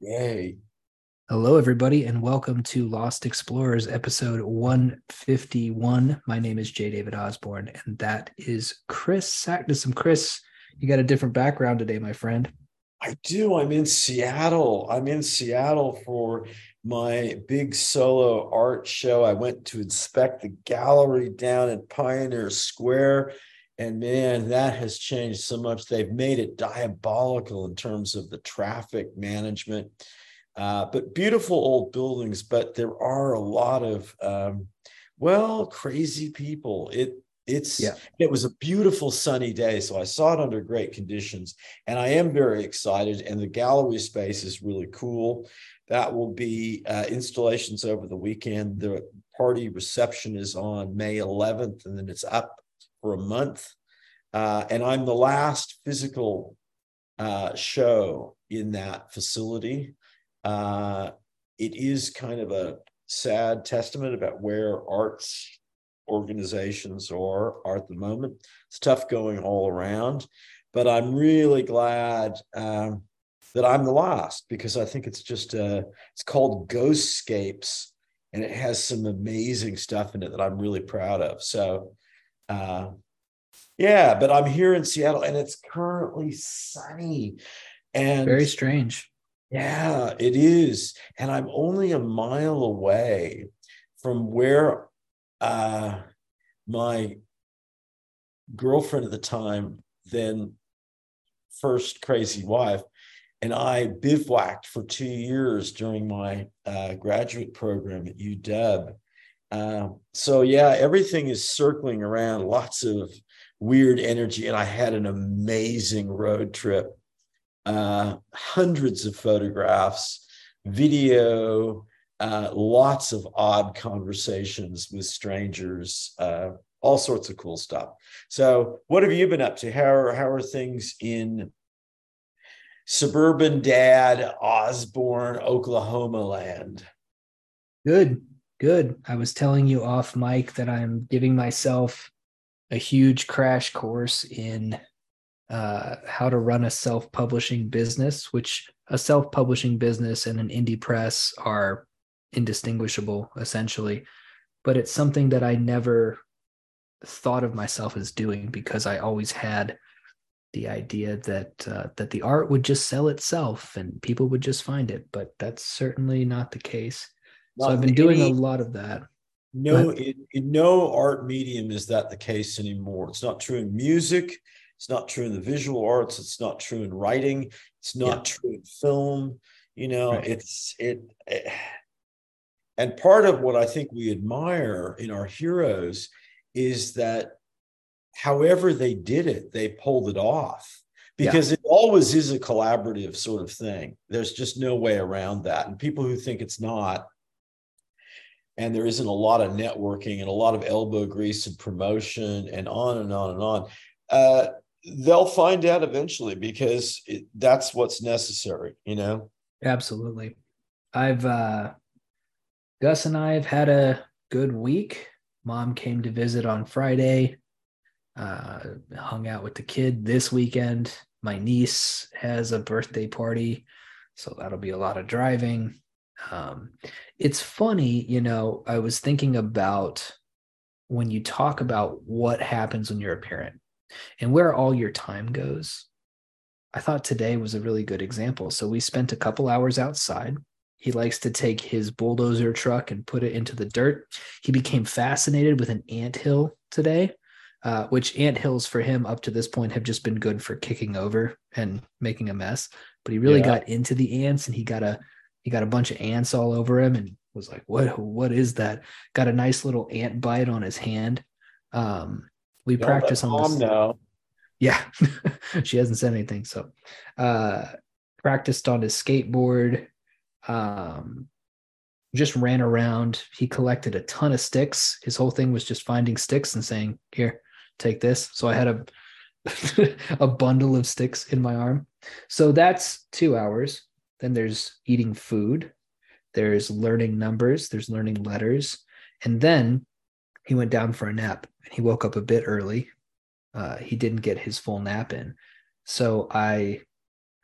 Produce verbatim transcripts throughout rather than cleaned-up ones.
Yay. Hello, everybody, and welcome to Lost Explorers episode one fifty-one. My name is J. David Osborne, and that is Chris Sacknessum. Chris, you got a different background today, my friend. I do. I'm in Seattle. I'm in Seattle for my big solo art show. I went to inspect the gallery down at Pioneer Square. And man, that has changed so much. They've made it diabolical in terms of the traffic management. Uh, but beautiful old buildings, but there are a lot of um, well, crazy people. It it's Yeah, it was a beautiful sunny day, so I saw it under great conditions, and I am very excited. And the gallery space is really cool. That will be uh, installations over the weekend. The party reception is on May eleventh, and then it's up for a month. Uh, and I'm the last physical uh, show in that facility. Uh, it is kind of a sad testament about where arts organizations are, are at the moment. It's tough going all around, but I'm really glad um, that I'm the last because I think it's just uh, it's called Ghostscapes, and it has some amazing stuff in it that I'm really proud of. So uh, yeah, but I'm here in Seattle and it's currently sunny. And very strange. yeah, it is. And I'm only a mile away from where uh, my girlfriend at the time, then first crazy wife, and I bivouacked for two years during my uh, graduate program at U W. Uh, so, yeah, everything is circling around, lots of weird energy. And I had an amazing road trip, uh, hundreds of photographs, video, uh, lots of odd conversations with strangers, uh, all sorts of cool stuff. So, what have you been up to? How are, how are things in suburban dad, Osborne, Oklahoma land? Good, good. I was telling you off mic that I'm giving myself a huge crash course in uh, how to run a self-publishing business, which a self-publishing business and an indie press are indistinguishable, essentially. But it's something that I never thought of myself as doing because I always had the idea that uh, that the art would just sell itself and people would just find it, but that's certainly not the case. So Not I've in been doing a any lot of that. no But in, in no art medium is that the case anymore. It's not true in music, it's not true in the visual arts, it's not true in writing, it's yeah, not true in film. You know, right, it's it, it and part of what I think we admire in our heroes is that however they did it, they pulled it off yeah, because it always is a collaborative sort of thing. There's just no way around that. And people who think it's not, and there isn't a lot of networking and a lot of elbow grease and promotion and on and on and on, uh, they'll find out eventually because it, that's what's necessary, you know? absolutely. I've uh Gus and I have had a good week. Mom came to visit on Friday, uh, hung out with the kid this weekend. My niece has a birthday party, so that'll be a lot of driving. Um, it's funny, you know, I was thinking about when you talk about what happens when you're a parent and where all your time goes. I thought today was a really good example. So we spent a couple hours outside. He likes to take his bulldozer truck and put it into the dirt. He became fascinated with an ant hill today, uh, which ant hills for him up to this point have just been good for kicking over and making a mess. But he really Yeah. got into the ants, and he got a he got a bunch of ants all over him, and was like, "What? What is that?" Got a nice little ant bite on his hand. Um, we Don't let practice on mom this. know. Yeah, she hasn't said anything. So, uh, practiced on his skateboard. Um, just ran around. He collected a ton of sticks. His whole thing was just finding sticks and saying, "Here, take this." So I had a a bundle of sticks in my arm. So that's two hours. Then there's eating food. There's learning numbers. There's learning letters, and then he went down for a nap. He woke up a bit early. Uh, he didn't get his full nap in. So I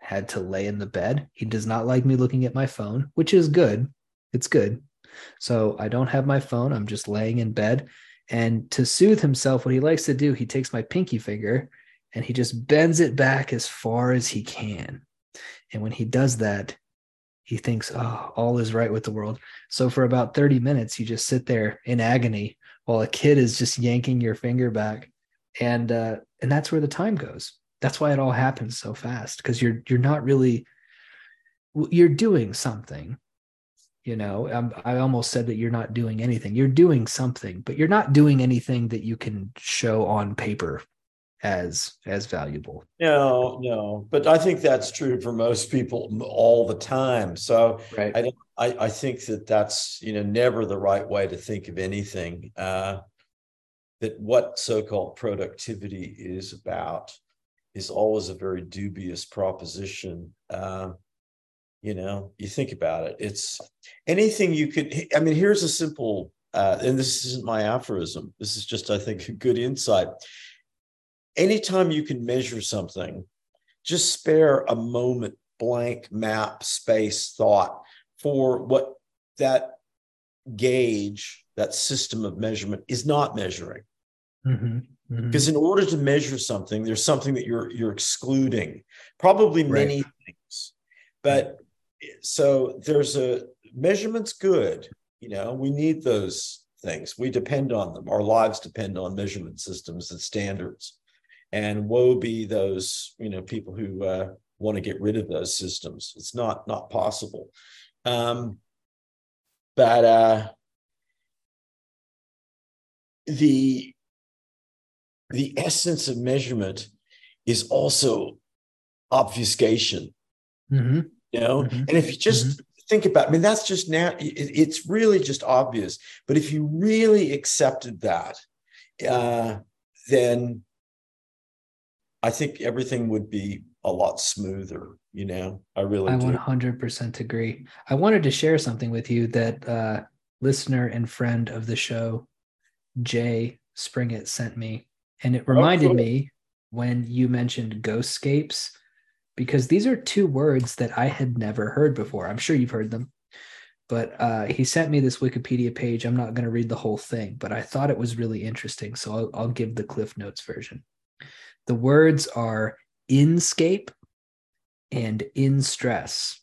had to lay in the bed. He does not like me looking at my phone, which is good. It's good. So I don't have my phone. I'm just laying in bed. And to soothe himself, what he likes to do, he takes my pinky finger and he just bends it back as far as he can. And when he does that, he thinks, oh, all is right with the world. So for about thirty minutes, you just sit there in agony while a kid is just yanking your finger back. And uh, and that's where the time goes. That's why it all happens so fast, because you're you're not really, you're doing something. You know, I'm, I almost said that you're not doing anything. You're doing something, but you're not doing anything that you can show on paper as as valuable. No, no, but I think that's true for most people all the time. So Right. I don't. I, I think that that's, you know, never the right way to think of anything. Uh, that what so-called productivity is about is always a very dubious proposition. Uh, you know, you think about it. It's anything you could. I mean, here's a simple, uh, and this isn't my aphorism. This is just, I think, a good insight. Anytime you can measure something, just spare a moment, blank map, space, thought for what that gauge, that system of measurement is not measuring. Mm-hmm. Mm-hmm. Because in order to measure something, there's something that you're you're excluding, probably many Right. things. But so there's a measurement's good. You know, we need those things. We depend on them. Our lives depend on measurement systems and standards. And woe be those, you know, people who uh, want to get rid of those systems. It's not not possible. Um, but uh, the the essence of measurement is also obfuscation. Mm-hmm. You know, Mm-hmm. and if you Mm-hmm. just think about, I mean, that's just now. It, it's really just obvious. But if you really accepted that, uh, then I think everything would be a lot smoother, you know. I really I do. one hundred percent agree. I wanted to share something with you that uh, listener and friend of the show, Jay Springett, sent me. And it Oh, reminded cool. me when you mentioned ghostscapes, because these are two words that I had never heard before. I'm sure you've heard them, but uh, he sent me this Wikipedia page. I'm not going to read the whole thing, but I thought it was really interesting. So I'll, I'll give the Cliff Notes version. The words are inscape and in stress.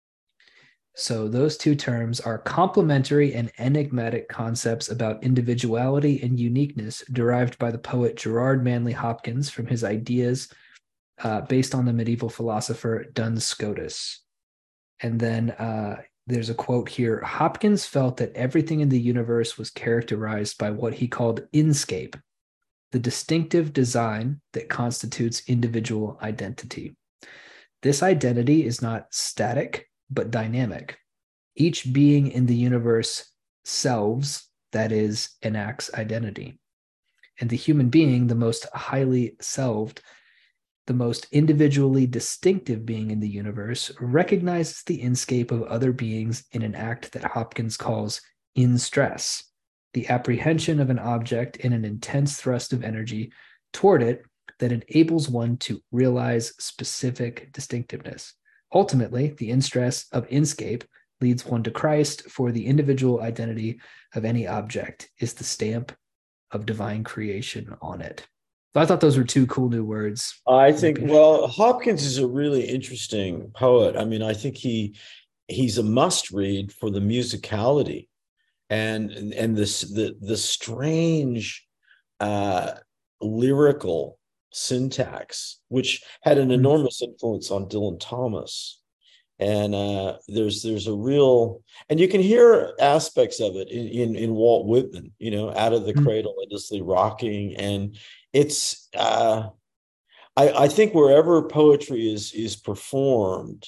So those two terms are complementary and enigmatic concepts about individuality and uniqueness derived by the poet Gerard Manley Hopkins from his ideas uh, based on the medieval philosopher Duns Scotus. And then uh, there's a quote here. Hopkins felt that everything in the universe was characterized by what he called inscape, the distinctive design that constitutes individual identity. This identity is not static, but dynamic. Each being in the universe selves, that is, enacts identity. And the human being, the most highly selved, the most individually distinctive being in the universe, recognizes the inscape of other beings in an act that Hopkins calls in stress, the apprehension of an object in an intense thrust of energy toward it that enables one to realize specific distinctiveness. Ultimately, the in stress of inscape leads one to Christ, for the individual identity of any object is the stamp of divine creation on it. So I thought those were two cool new words. I think, well, Hopkins is a really interesting poet. I mean, I think he he's a must read for the musicality and and this the the strange uh lyrical syntax, which had an enormous influence on Dylan Thomas. And uh, there's there's a real, and you can hear aspects of it in, in, in Walt Whitman, you know, out of the Mm-hmm. cradle, endlessly rocking. And it's, uh, I, I think wherever poetry is is performed,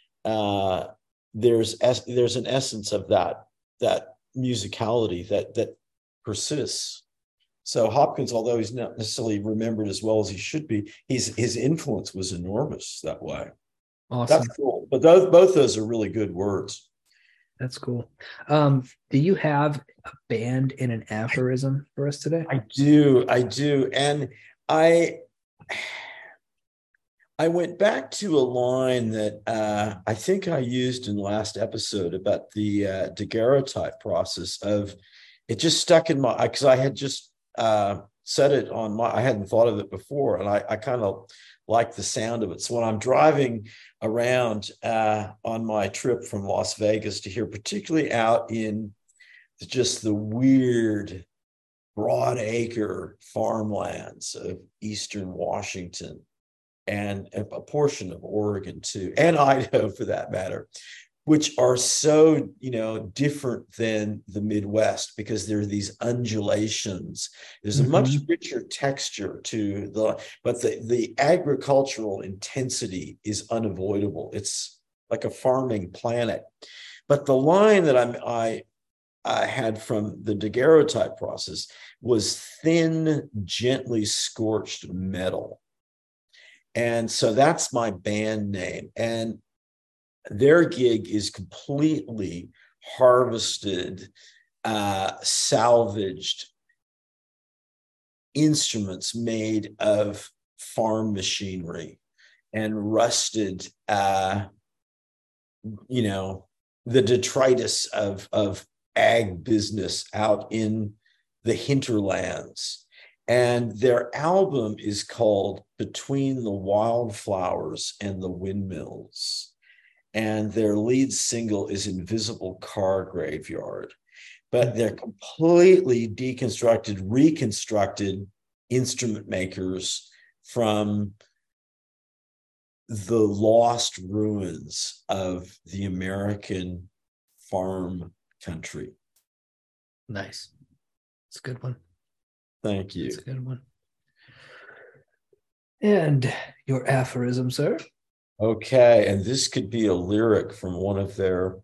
uh, there's there's an essence of that that musicality that that persists. So Hopkins, although he's not necessarily remembered as well as he should be, his his influence was enormous that way. That's Awesome. cool. But those both those are really good words. That's cool. Um, do you have a band and an aphorism for us today? I do, I do, and I I went back to a line that uh, I think I used in the last episode about the uh, daguerreotype process of it just stuck in my, because I had just uh, said it on my, I hadn't thought of it before. And I, I kind of like the sound of it. So when I'm driving around uh, on my trip from Las Vegas to here, particularly out in just the weird broad acre farmlands of Eastern Washington, and a portion of Oregon too, and Idaho for that matter, which are so, you know, different than the Midwest because there are these undulations. There's a much Mm-hmm. richer texture to the, but the, the agricultural intensity is unavoidable. It's like a farming planet. But the line that I'm, I, I had from the daguerreotype process was thin, gently scorched metal. And so that's my band name. And their gig is completely harvested, uh, salvaged instruments made of farm machinery and rusted, uh, you know, the detritus of, of ag business out in the hinterlands. And their album is called Between the Wildflowers and the Windmills. And their lead single is Invisible Car Graveyard. But they're completely deconstructed, reconstructed instrument makers from the lost ruins of the American farm country. Nice. It's a good one. Thank you. It's a good one. And your aphorism, sir? Okay, and this could be a lyric from one of their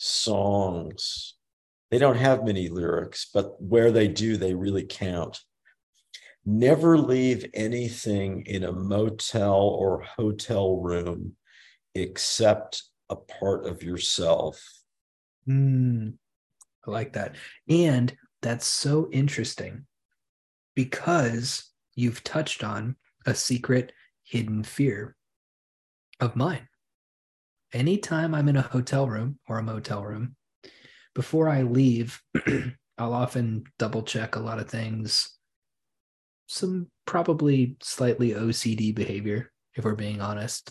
songs. They don't have many lyrics, but where they do, they really count. Never leave anything in a motel or hotel room except a part of yourself. Mm, I like that. And that's so interesting because you've touched on a secret hidden fear of mine. Anytime I'm in a hotel room or a motel room, before I leave, I'll often double check a lot of things. Some probably slightly O C D behavior, if we're being honest.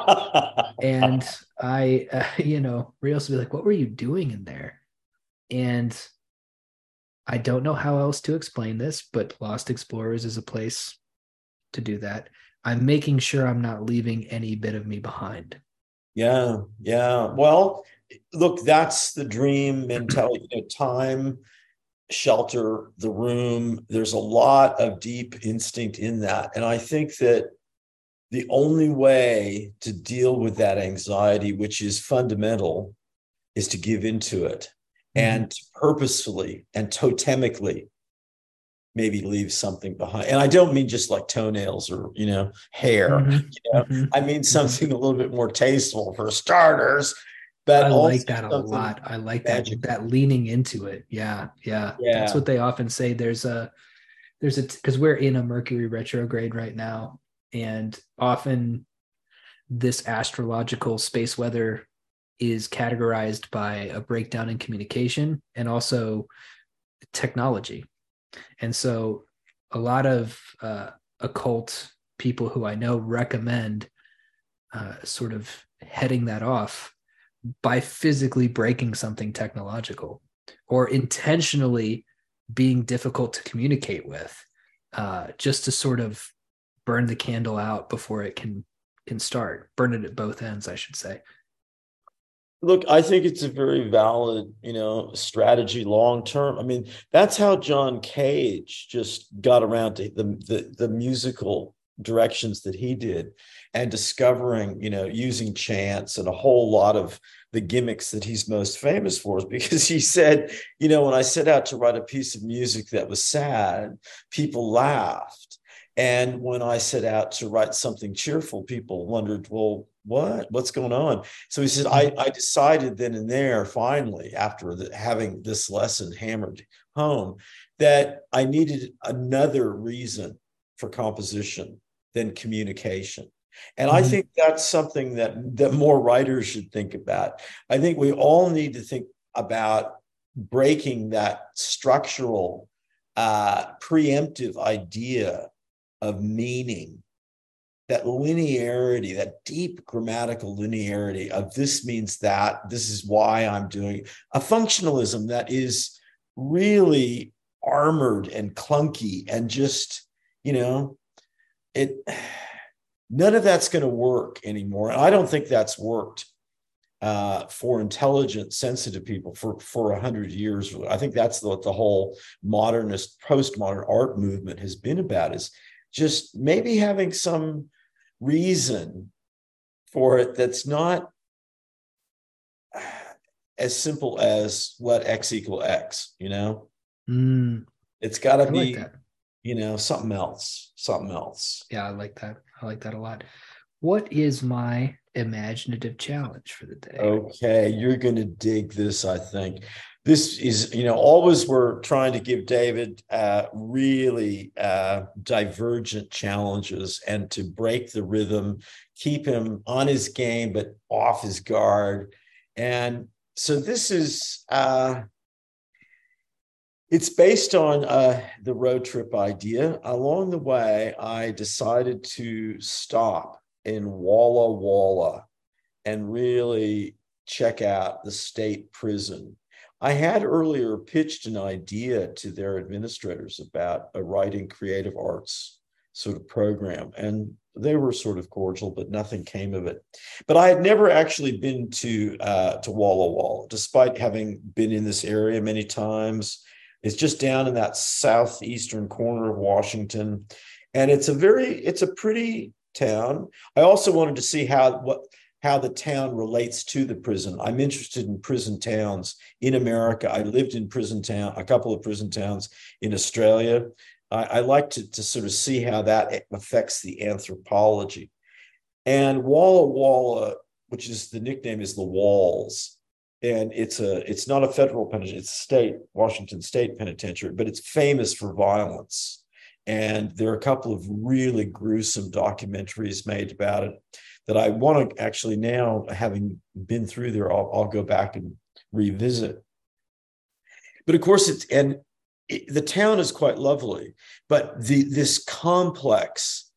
And I, uh, you know, Rios will be like, "What were you doing in there?" And I don't know how else to explain this, but Lost Explorers is a place to do that. I'm making sure I'm not leaving any bit of me behind. Yeah, yeah. Well, look, that's the dream mentality. You know, time, shelter, the room. There's a lot of deep instinct in that. And I think that the only way to deal with that anxiety, which is fundamental, is to give into it Mm-hmm. and purposefully and totemically maybe leave something behind. And I don't mean just like toenails or, you know, hair. You Mm-hmm. know, Mm-hmm. I mean Mm-hmm. something a little bit more tasteful for starters, I but like also that a something lot. I like that magical. that leaning into it. Yeah, yeah. That's Yeah. what they often say. There's a there's a because we're in a Mercury retrograde right now, and often this astrological space weather is categorized by a breakdown in communication and also technology. And so a lot of uh, occult people who I know recommend uh, sort of heading that off by physically breaking something technological or intentionally being difficult to communicate with, uh, just to sort of burn the candle out before it can can start. Burn it at both ends, I should say. Look, I think it's a very valid, you know, strategy long term. I mean, that's how John Cage just got around to the, the the musical directions that he did and discovering, you know, using chants and a whole lot of the gimmicks that he's most famous for is because he said, you know, when I set out to write a piece of music that was sad, people laughed. And when I set out to write something cheerful, people wondered, well, what? What's going on? So he said, I, I decided then and there, finally, after the, having this lesson hammered home, that I needed another reason for composition than communication. And I Mhm. think that's something that, that more writers should think about. I think we all need to think about breaking that structural, uh, preemptive idea of meaning, that linearity, that deep grammatical linearity of this means that, this is why I'm doing a functionalism that is really armored and clunky and just, you know, it, none of that's going to work anymore. And I don't think that's worked uh, for intelligent, sensitive people for for a hundred years. I think that's what the whole modernist, postmodern art movement has been about, is just maybe having some reason for it that's not as simple as let X equal X, you know? Mm, It's got to I like be, that. you know, something else, something else. Yeah, I like that. I like that a lot. What is my imaginative challenge for the day? Okay, you're going to dig this, I think. This is, you know, always we're trying to give David uh, really uh, divergent challenges and to break the rhythm, keep him on his game, but off his guard. And so this is, uh, it's based on uh, the road trip idea. Along the way, I decided to stop in Walla Walla and really check out the state prison. I had earlier pitched an idea to their administrators about a writing creative arts sort of program, and they were sort of cordial, but nothing came of it. But I had never actually been to uh, to Walla Walla, despite having been in this area many times. It's just down in that southeastern corner of Washington, and it's a very, it's a pretty town. I also wanted to see how what how the town relates to the prison. I'm interested in prison towns in America. I lived in prison town, a couple of prison towns in Australia. I, I like to, to sort of see how that affects the anthropology. And Walla Walla, which is the nickname, is the Walls. And it's a it's not a federal penitentiary, it's a state, Washington State Penitentiary, but it's famous for violence. And there are a couple of really gruesome documentaries made about it that I want to actually now, having been through there, I'll, I'll go back and revisit. But of course, it's, and it, the town is quite lovely, but the this complex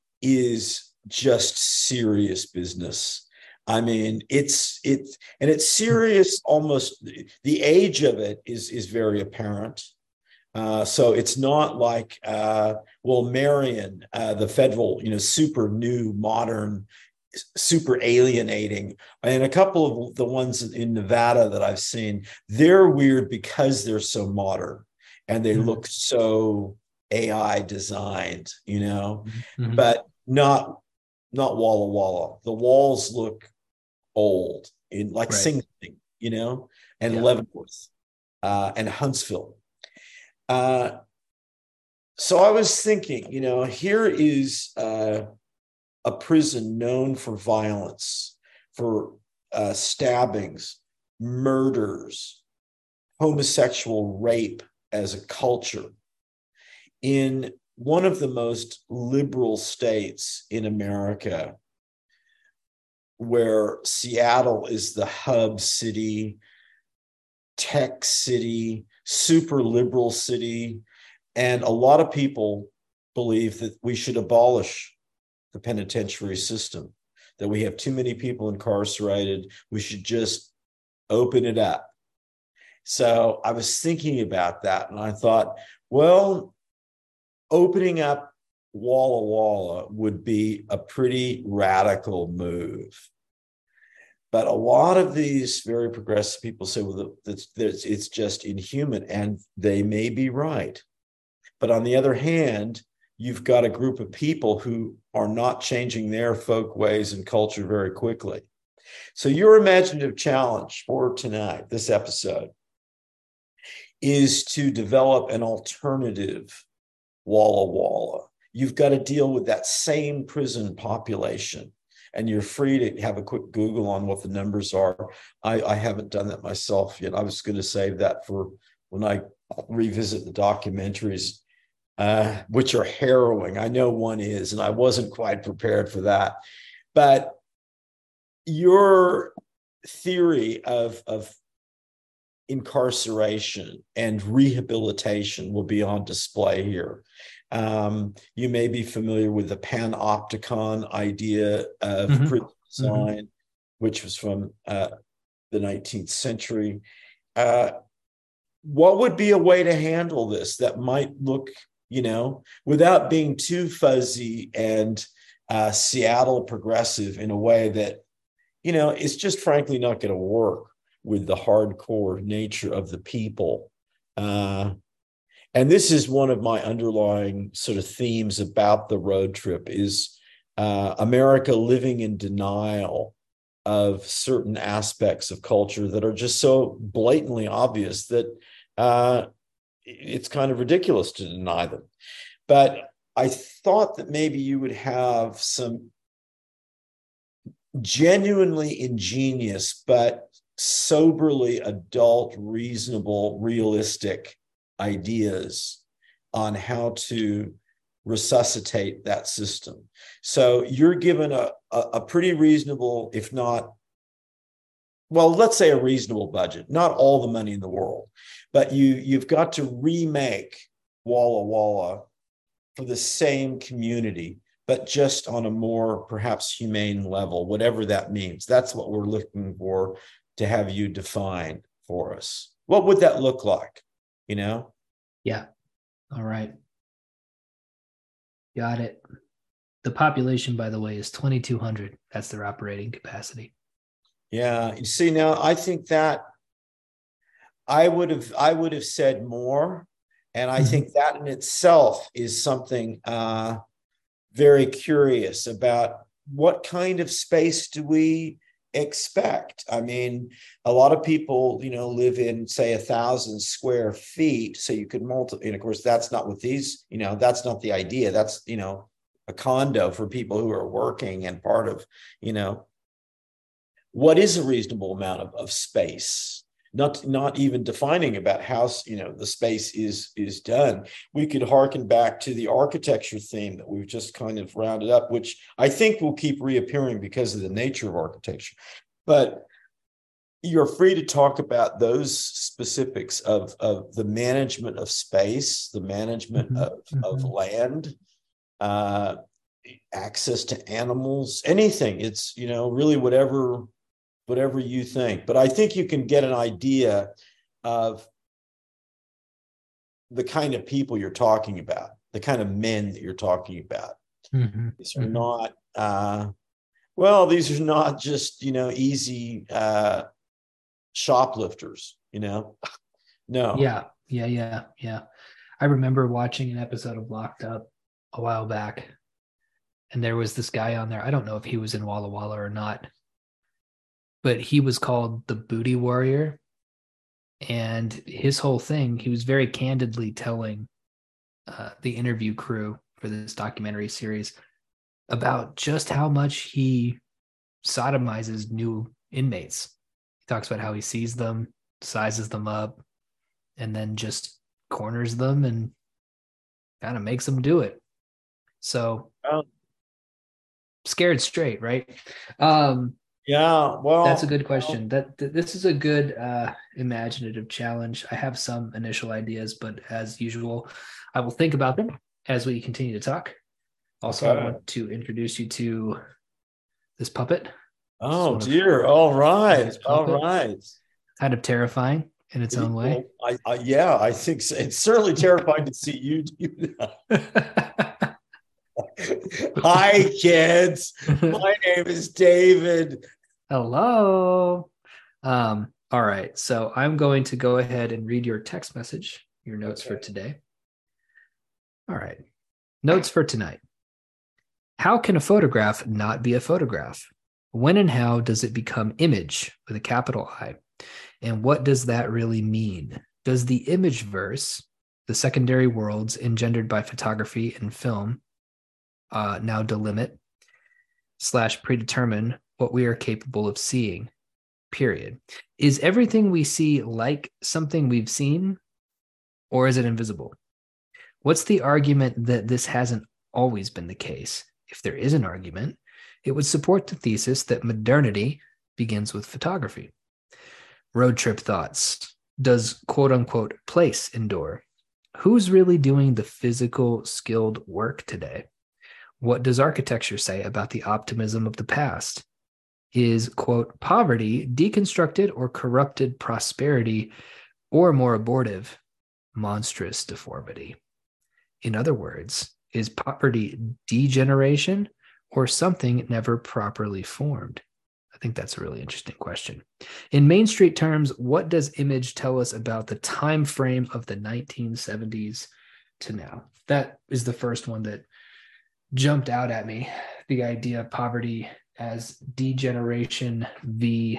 is just serious business. I mean, it's it's and it's serious. Almost the age of it is is very apparent. Uh, so it's not like uh, well, Marion, uh, the federal, you know, super new, modern, super alienating. And a couple of the ones in Nevada that I've seen, they're weird because they're so modern and they Mhm. look so A I designed, you know, Mhm. but not not Walla Walla. The walls look old in like Right. Sing Sing, you know, and Yeah. Leavenworth uh, and Huntsville. Uh, so I was thinking, you know, here is uh, a prison known for violence, for uh, stabbings, murders, homosexual rape as a culture in one of the most liberal states in America, where Seattle is the hub city, tech city, super liberal city. And a lot of people believe that we should abolish the penitentiary system, that we have too many people incarcerated. We should just open it up. So I was thinking about that and I thought, well, opening up Walla Walla would be a pretty radical move. But a lot of these very progressive people say, well, that's, that's, it's just inhuman, and they may be right. But on the other hand, you've got a group of people who are not changing their folk ways and culture very quickly. So your imaginative challenge for tonight, this episode, is to develop an alternative Walla Walla. You've got to deal with that same prison population. And you're free to have a quick Google on what the numbers are. I, I haven't done that myself yet. I was going to save that for when I revisit the documentaries. uh, which are harrowing. I know one is, and I wasn't quite prepared for that. But your theory of, of incarceration and rehabilitation will be on display here. Um, you may be familiar with the panopticon idea of Mm-hmm. prison Mm-hmm. design, which was from uh, the nineteenth century. Uh, what would be a way to handle this that might look, you know, without being too fuzzy and uh, Seattle progressive in a way that, you know, it's just frankly not going to work with the hardcore nature of the people. Uh, and this is one of my underlying sort of themes about the road trip is uh, America living in denial of certain aspects of culture that are just so blatantly obvious that uh, it's kind of ridiculous to deny them. But I thought that maybe you would have some genuinely ingenious, but soberly adult, reasonable, realistic ideas on how to resuscitate that system. So you're given a, a, a pretty reasonable, if not, well, let's say a reasonable budget, not all the money in the world, but you, you've got to remake Walla Walla for the same community, but just on a more perhaps humane level, whatever that means. That's what we're looking for to have you define for us. What would that look like? You know? Yeah. All right. Got it. The population, by the way, is twenty-two hundred. That's their operating capacity. Yeah. You see, now I think that I would have I would have said more. And I mm-hmm. think that in itself is something uh, very curious about what kind of space do we expect? I mean, a lot of people, you know, live in, say, a thousand square feet. So you could multiply. And of course, that's not what these, you know, that's not the idea. That's, you know, a condo for people who are working and part of, you know, what is a reasonable amount of, of space? Not, not even defining about how, you know, the space is is done. We could harken back to the architecture theme that we've just kind of rounded up, which I think will keep reappearing because of the nature of architecture. But you're free to talk about those specifics of, of the management of space, the management mm-hmm. of, mm-hmm. of land, uh, access to animals, anything. It's, you know, really whatever whatever you think. But I think you can get an idea of the kind of people you're talking about, the kind of men that you're talking about. Mm-hmm. These are mm-hmm. not, uh, well, these are not just, you know, easy uh, shoplifters, you know? No. Yeah, yeah, yeah, yeah. I remember watching an episode of Locked Up a while back, and there was this guy on there. I don't know if he was in Walla Walla or not, but he was called the Booty Warrior. And his whole thing, he was very candidly telling uh, the interview crew for this documentary series about just how much he sodomizes new inmates. He talks about how he sees them, sizes them up, and then just corners them and kind of makes them do it. So oh. Scared straight, right? Um, Yeah, well, that's a good question. Well, that th- this is a good uh, imaginative challenge. I have some initial ideas, but as usual, I will think about them as we continue to talk. Also, okay. I want to introduce you to this puppet. Oh dear! Of, all right, all right. Kind of terrifying in its own way. I, I, yeah, I think so. It's certainly terrifying to see you do that. Hi, kids. My name is David. Hello. Um, all right. So I'm going to go ahead and read your text message, your notes okay. for today. All right. Notes for tonight. How can a photograph not be a photograph? When and how does it become image with a capital I? And what does that really mean? Does the image verse, the secondary worlds engendered by photography and film, uh, now delimit slash predetermine what we are capable of seeing, period? Is everything we see like something we've seen, or is it invisible? What's the argument that this hasn't always been the case? If there is an argument, it would support the thesis that modernity begins with photography. Road trip thoughts. Does quote unquote place endure? Who's really doing the physical, skilled work today? What does architecture say about the optimism of the past? Is, quote, poverty deconstructed or corrupted prosperity, or more abortive, monstrous deformity? In other words, is poverty degeneration or something never properly formed? I think that's a really interesting question. In Main Street terms, what does image tell us about the time frame of the nineteen seventies to now? That is the first one that jumped out at me, the idea of poverty as degeneration v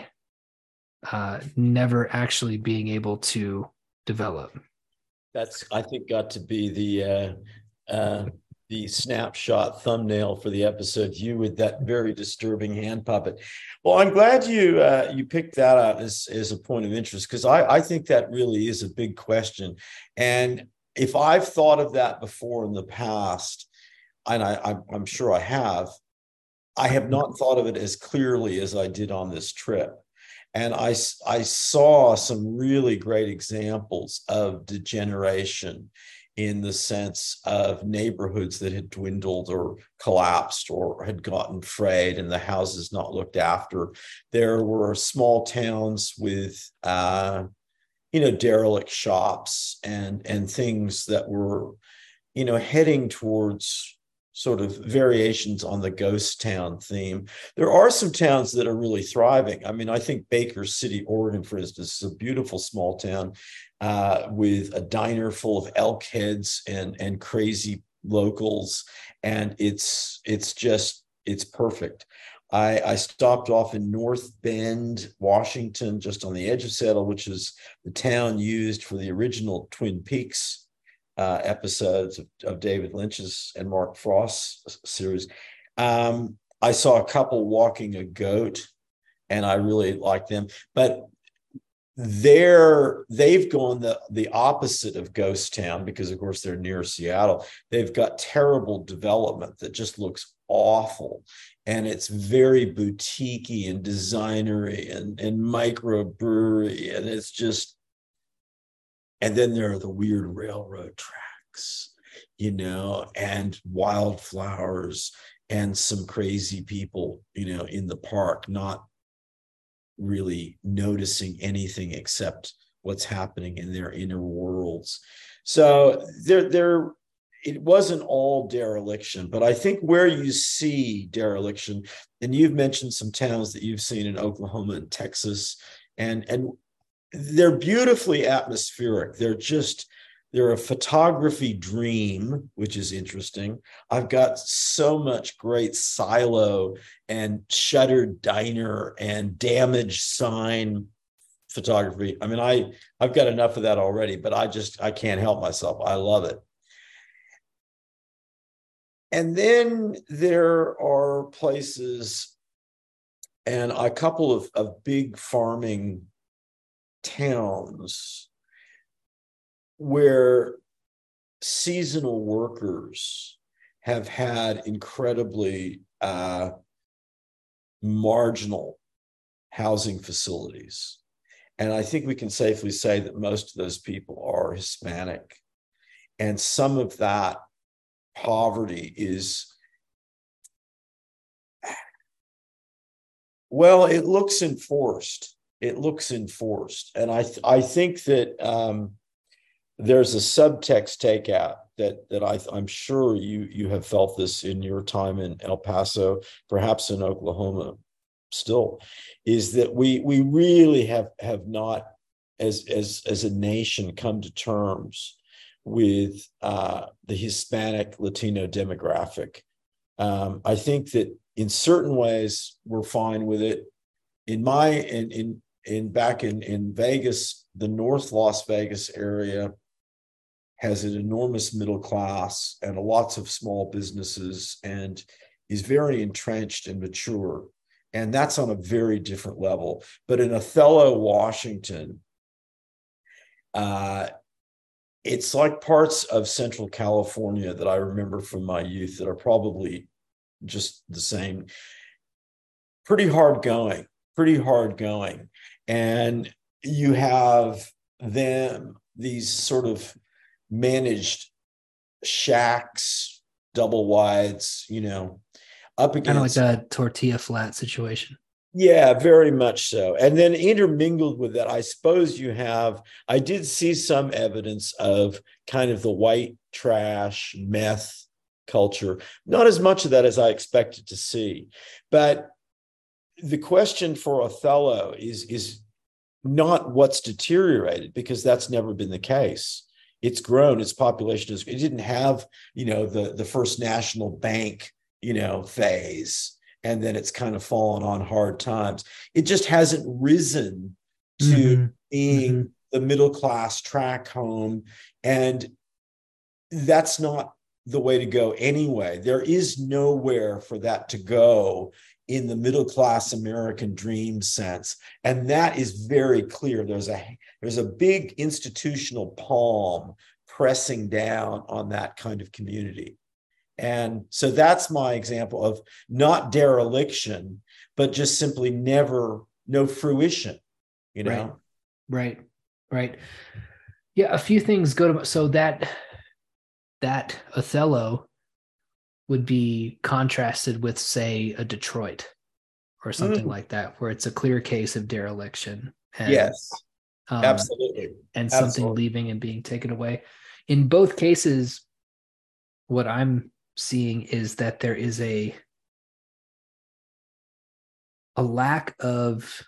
uh, never actually being able to develop. That's, I think, got to be the uh, uh, the snapshot thumbnail for the episode. You with that very disturbing hand puppet. Well, I'm glad you uh, you picked that out as, as a point of interest, because I, I think that really is a big question. And if I've thought of that before in the past, and I, I'm sure I have, I have not thought of it as clearly as I did on this trip. And I, I saw some really great examples of degeneration in the sense of neighborhoods that had dwindled or collapsed or had gotten frayed and the houses not looked after. There were small towns with, uh, you know, derelict shops and, and things that were, you know, heading towards sort of variations on the ghost town theme. There are some towns that are really thriving. I mean, I think Baker City, Oregon, for instance, is a beautiful small town uh, with a diner full of elk heads and, and crazy locals. And it's, it's just, it's perfect. I, I stopped off in North Bend, Washington, just on the edge of Seattle, which is the town used for the original Twin Peaks Uh, episodes of, of David Lynch's and Mark Frost's series. Um, I saw a couple walking a goat, and I really liked them. But they're they've gone the the opposite of Ghost Town, because of course they're near Seattle. They've got terrible development that just looks awful, and it's very boutiquey and designery and and microbrewery, and it's just. And then there are the weird railroad tracks, you know, and wildflowers and some crazy people, you know, in the park, not really noticing anything except what's happening in their inner worlds. So there, there, it wasn't all dereliction, but I think where you see dereliction, and you've mentioned some towns that you've seen in Oklahoma and Texas, and and they're beautifully atmospheric. They're just, they're a photography dream, which is interesting. I've got so much great silo and shuttered diner and damaged sign photography. I mean, I, I've got enough of that already, but I just, I can't help myself. I love it. And then there are places and a couple of, of big farming towns where seasonal workers have had incredibly uh, marginal housing facilities. And I think we can safely say that most of those people are Hispanic. And some of that poverty is, well, it looks enforced. It looks enforced. And I, th- I think that um, there's a subtext takeout that, that I, I'm sure you, you have felt this in your time in El Paso, perhaps in Oklahoma still, is that we, we really have, have not, as, as, as a nation, come to terms with uh, the Hispanic Latino demographic. Um, I think that in certain ways, we're fine with it. In my, in, in, in back in, in Vegas, the North Las Vegas area has an enormous middle class and lots of small businesses and is very entrenched and mature. And that's on a very different level. But in Othello, Washington, uh, it's like parts of Central California that I remember from my youth that are probably just the same. Pretty hard going, pretty hard going. And you have them, these sort of managed shacks, double wides, you know, up Kind of like against. a tortilla flat situation. Yeah, very much so. And then intermingled with that, I suppose you have, I did see some evidence of kind of the white trash meth culture, not as much of that as I expected to see. But the question for Othello is, is not what's deteriorated, because that's never been the case. It's grown, its population is, it didn't have, you know, the, the first national bank, you know, phase, and then it's kind of fallen on hard times. It just hasn't risen to mm-hmm. being mm-hmm. the middle class track home. And that's not the way to go anyway. There is nowhere for that to go in the middle class American dream sense. And that is very clear. There's a, there's a big institutional palm pressing down on that kind of community. And so that's my example of not dereliction, but just simply never, no fruition, you know? Right, right, right. Yeah, a few things go to, so that, that Othello would be contrasted with, say, a Detroit or something mm. like that, where it's a clear case of dereliction. And, yes, um, absolutely. And absolutely. something leaving and being taken away. In both cases, what I'm seeing is that there is a a lack of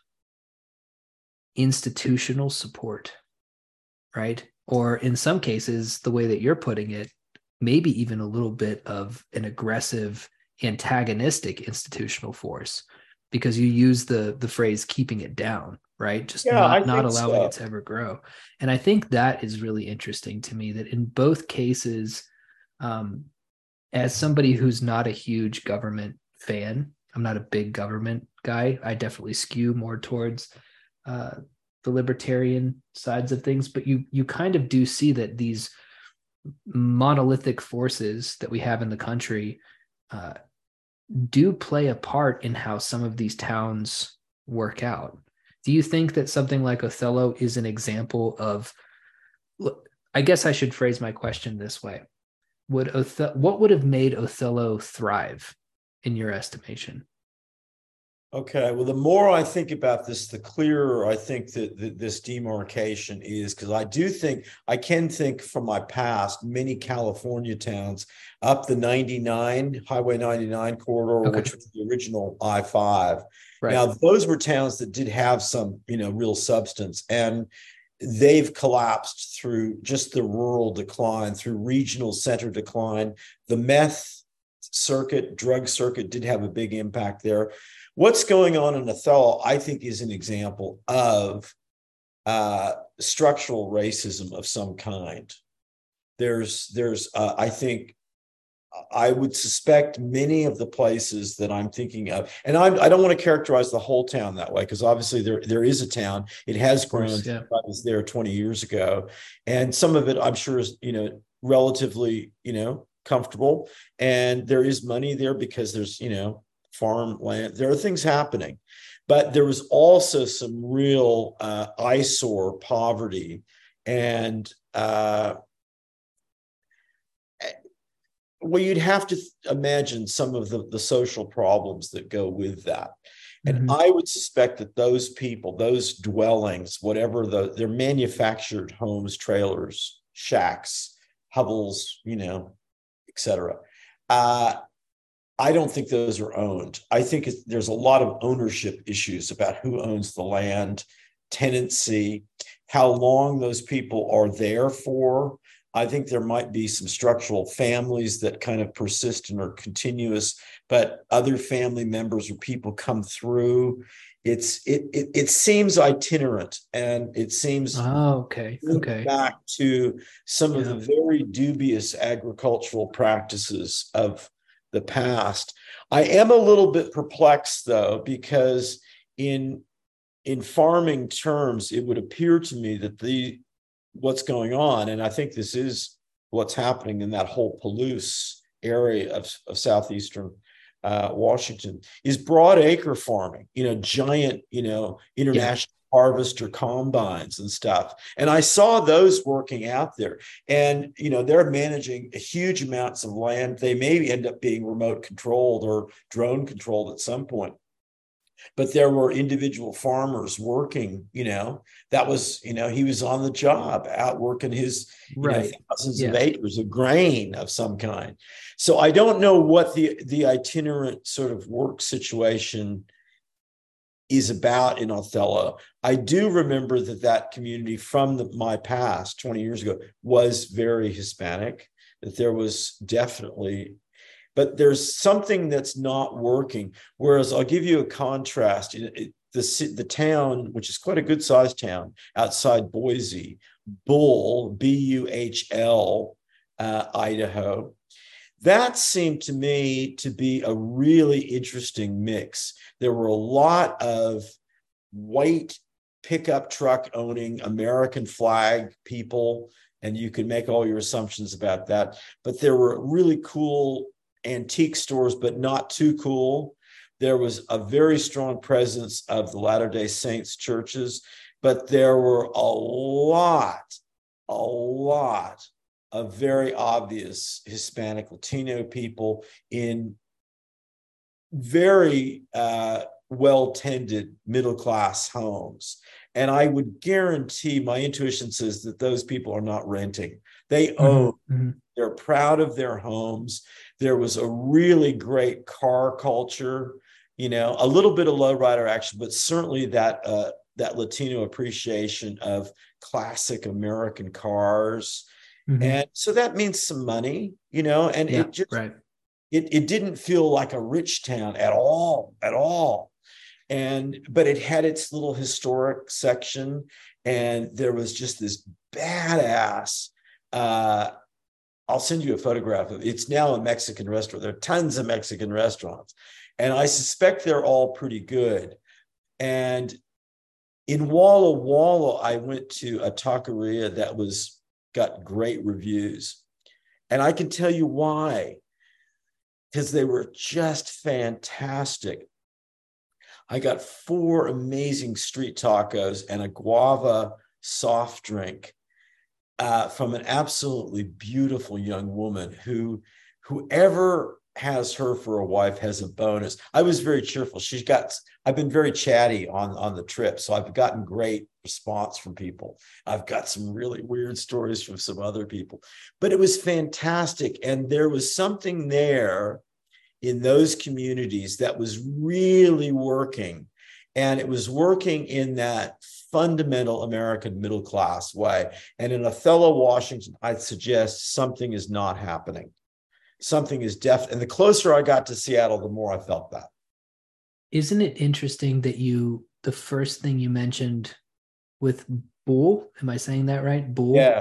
institutional support, right? Or in some cases, the way that you're putting it, maybe even a little bit of an aggressive, antagonistic institutional force, because you use the the phrase keeping it down, right? Just yeah, not, not allowing so. it to ever grow. And I think that is really interesting to me, that in both cases, um, as somebody who's not a huge government fan, I'm not a big government guy. I definitely skew more towards uh, the libertarian sides of things, but you you kind of do see that these monolithic forces that we have in the country uh, do play a part in how some of these towns work out. Do you think that something like Othello is an example of, I guess I should phrase my question this way. Would Othello, what would have made Othello thrive in your estimation? Okay, well, the more I think about this, the clearer I think that, that this demarcation is, because I do think, I can think from my past, many California towns up the ninety-nine, Highway ninety-nine corridor, okay. which was the original I five. Right. Now, those were towns that did have some, you know, real substance, and they've collapsed through just the rural decline, through regional center decline. The meth circuit, drug circuit did have a big impact there. What's going on in Othello, I think, is an example of uh, structural racism of some kind. There's, there's, uh, I think, I would suspect many of the places that I'm thinking of, and I'm, I don't want to characterize the whole town that way, because obviously there, there is a town. It has grown. Course, yeah. I was there twenty years ago, and some of it I'm sure is, you know, relatively, you know, comfortable, and there is money there because there's, you know, farmland. There are things happening, but there was also some real uh, eyesore poverty, and uh, well, you'd have to imagine some of the, the social problems that go with that. And mm-hmm. I would suspect that those people, those dwellings, whatever the, they're manufactured homes, trailers, shacks, hovels, you know, et cetera. Uh, I don't think those are owned. I think it's, there's a lot of ownership issues about who owns the land, tenancy, how long those people are there for. I think there might be some structural families that kind of persist and are continuous, but other family members or people come through. It's it it, it seems itinerant, and it seems oh, okay, okay, back to some yeah. of the very dubious agricultural practices of the past. I am a little bit perplexed, though, because in in farming terms, it would appear to me that the what's going on. And I think this is what's happening in that whole Palouse area of, of southeastern uh, Washington is broad acre farming, you know, giant, you know, Yeah. international harvester combines and stuff. And I saw those working out there. And, you know, they're managing huge amounts of land. They may end up being remote controlled or drone controlled at some point. But there were individual farmers working, you know, that was, you know, he was on the job out working his, you know, Right. thousands of Yeah. acres of grain of some kind. So I don't know what the, the itinerant sort of work situation is about in Othello. I do remember that that community from the, my past twenty years ago was very Hispanic, that there was definitely, but there's something that's not working. Whereas I'll give you a contrast. It, it, the, the town, which is quite a good sized town outside Boise, Bull, B U H L, uh, Idaho, that seemed to me to be a really interesting mix. There were a lot of white pickup truck owning American flag people, and you can make all your assumptions about that. But there were really cool antique stores, but not too cool. There was a very strong presence of the Latter-day Saints churches, but there were a lot, a lot of very obvious Hispanic Latino people in very uh, well-tended middle-class homes. And I would guarantee, my intuition says that those people are not renting. They own, Mm-hmm. they're proud of their homes. There was a really great car culture, you know, a little bit of lowrider action, but certainly that uh, that Latino appreciation of classic American cars. Mm-hmm. And so that means some money, you know, and Yeah. it just, Right. it, it didn't feel like a rich town at all, at all. And, but it had its little historic section, and there was just this badass, uh, I'll send you a photograph of it. It's now a Mexican restaurant. There are tons of Mexican restaurants, and I suspect they're all pretty good. And in Walla Walla, I went to a taqueria that was got great reviews. And I can tell you why, because they were just fantastic. I got four amazing street tacos and a guava soft drink uh, from an absolutely beautiful young woman who, whoever has her for a wife has a bonus. I was very cheerful. She's got, I've been very chatty on, on the trip. So I've gotten great response from people. I've got some really weird stories from some other people, but it was fantastic. And there was something there in those communities that was really working. And it was working in that fundamental American middle class way. And in Othello, Washington, I'd suggest something is not happening. Something is deaf. And the closer I got to Seattle, the more I felt that. Isn't it interesting that you, the first thing you mentioned with Bull, am I saying that right? Bull Yeah.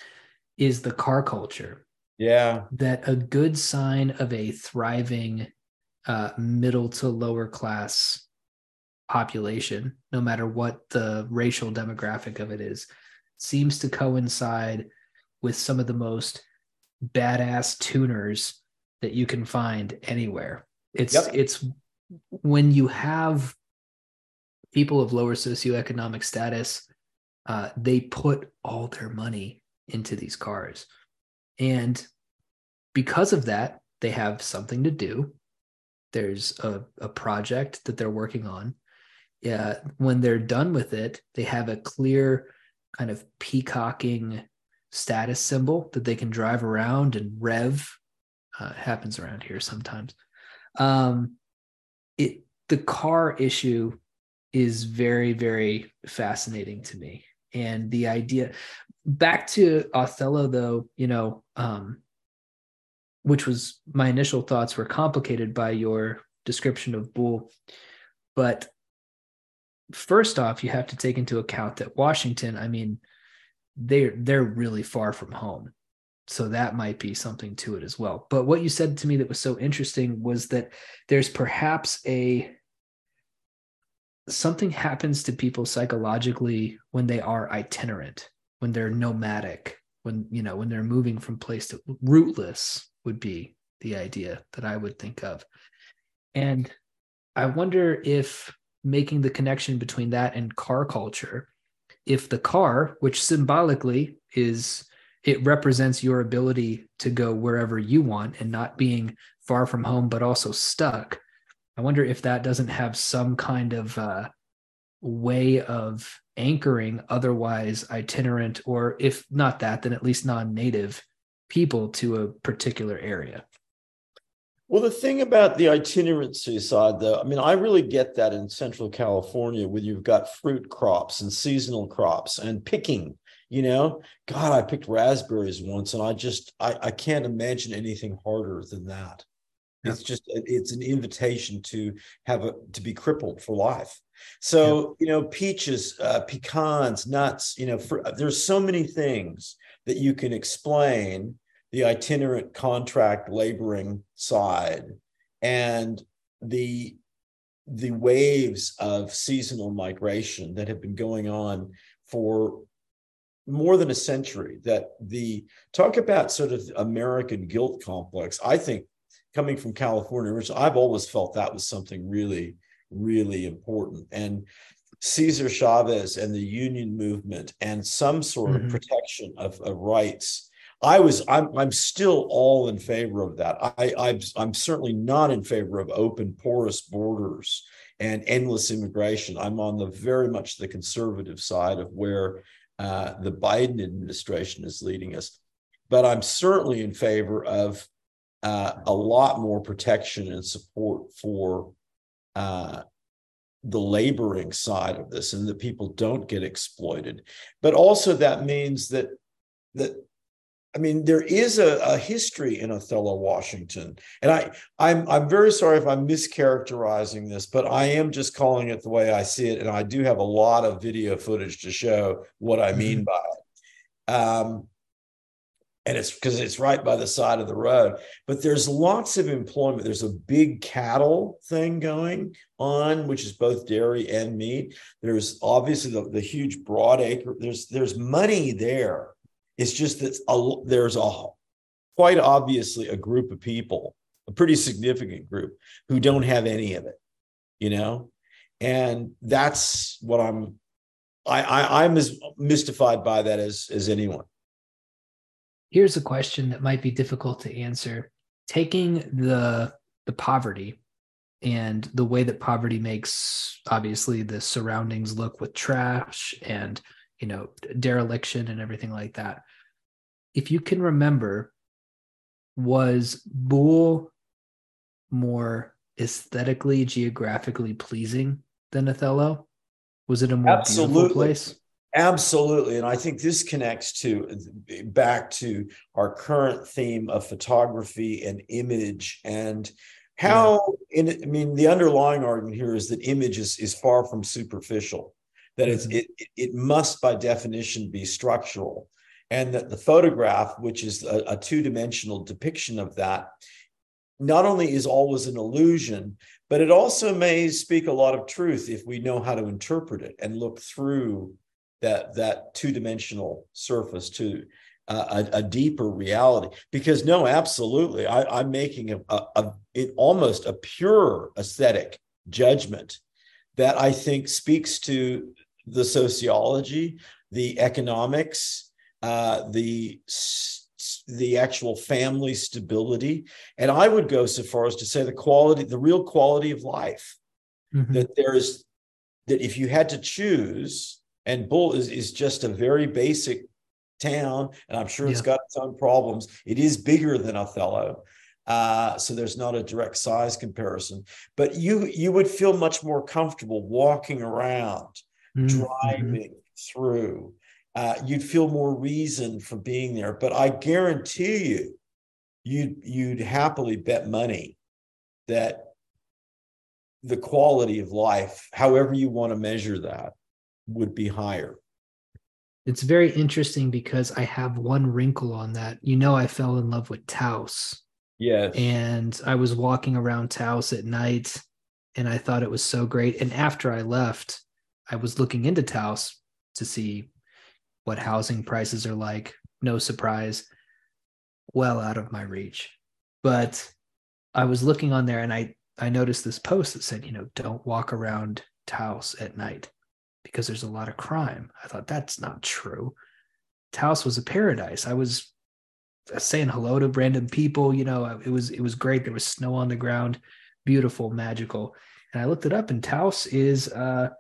is the car culture. Yeah. That a good sign of a thriving uh, middle to lower class population, no matter what the racial demographic of it is, seems to coincide with some of the most badass tuners that you can find anywhere. It's Yep. it's when you have people of lower socioeconomic status, uh, they put all their money into these cars. And because of that, they have something to do. There's a, a project that they're working on. Yeah, when they're done with it, they have a clear kind of peacocking status symbol that they can drive around and rev. Uh, it happens around here sometimes. Um, it the car issue is very, very fascinating to me. And the idea, back to Othello, though, you know, um, which was my initial thoughts were complicated by your description of Bull. But first off, you have to take into account that Washington, I mean, they're they're really far from home. So that might be something to it as well. But what you said to me that was so interesting was that there's perhaps a something happens to people psychologically when they are itinerant. when they're nomadic, when, you know, when they're moving from place to rootless would be the idea that I would think of. And I wonder if making the connection between that and car culture, if the car, which symbolically is, it represents your ability to go wherever you want and not being far from home, but also stuck. I wonder if that doesn't have some kind of uh, way of anchoring otherwise itinerant, or if not that, then at least non-native people to a particular area. Well, the thing about the itinerancy side, though, I mean, I really get that in Central California, where you've got fruit crops and seasonal crops and picking. You know, God, I picked raspberries once, and I just I, I can't imagine anything harder than that. Yeah. It's just it's an invitation to have a to be crippled for life. So yeah. you know, peaches, uh, pecans, nuts. You know, for, there's so many things that you can explain the itinerant contract laboring side and the the waves of seasonal migration that have been going on for more than a century. That the talk about sort of American guilt complex, I think, coming from California, which I've always felt that was something really, really important. And Cesar Chavez and the union movement and some sort mm-hmm. of protection of, of rights. I was, I'm, I'm still all in favor of that. I, I'm, I'm certainly not in favor of open, porous borders and endless immigration. I'm on the very much the conservative side of where uh, the Biden administration is leading us. But I'm certainly in favor of uh, a lot more protection and support for uh, the laboring side of this, and that people don't get exploited. But also that means that that I mean, there is a, a history in Othello Washington, and I, I'm I'm very sorry if I'm mischaracterizing this, but I am just calling it the way I see it, and I do have a lot of video footage to show what I mean by it. Um, and it's because it's right by the side of the road. But there's lots of employment. There's a big cattle thing going on, which is both dairy and meat. There's obviously the, the huge broad acre. There's there's money there. It's just that a, there's a quite obviously a group of people, a pretty significant group, who don't have any of it, you know, and that's what I'm. I, I I'm as mystified by that as as anyone. Here's a question that might be difficult to answer. Taking the the poverty and the way that poverty makes obviously the surroundings look with trash and, you know, dereliction and everything like that. If you can remember, was Boole more aesthetically, geographically pleasing than Othello? Was it a more Absolutely. beautiful place? Absolutely. And I think this connects to back to our current theme of photography and image, and how, yeah. in, I mean, the underlying argument here is that image is, is far from superficial, that mm-hmm. it's, it, it must by definition be structural. And that the photograph, which is a, a two-dimensional depiction of that, not only is always an illusion, but it also may speak a lot of truth if we know how to interpret it and look through that that two-dimensional surface to uh, a, a deeper reality. Because no, absolutely, I, I'm making a, a, a it, almost a pure aesthetic judgment that I think speaks to the sociology, the economics, uh, the the actual family stability, and I would go so far as to say the quality, the real quality of life. Mm-hmm. That there is, that if you had to choose. And Boole is, is just a very basic town, and I'm sure yeah. it's got its own problems. It is bigger than Othello, uh, so there's not a direct size comparison. But you you would feel much more comfortable walking around, mm-hmm. driving through. Uh, you'd feel more reason for being there. But I guarantee you, you'd you'd happily bet money that the quality of life, however you want to measure that, would be higher. It's very interesting because I have one wrinkle on that. You know, I fell in love with Taos. Yes. And I was walking around Taos at night and I thought it was so great. And after I left, I was looking into Taos to see, what housing prices are like. No surprise, well out of my reach. But I was looking on there and I, I noticed this post that said, you know, don't walk around Taos at night because there's a lot of crime. I thought that's not true. Taos was a paradise. I was saying hello to random people. You know, it was it was great. There was snow on the ground, beautiful, magical. And I looked it up, and Taos is uh,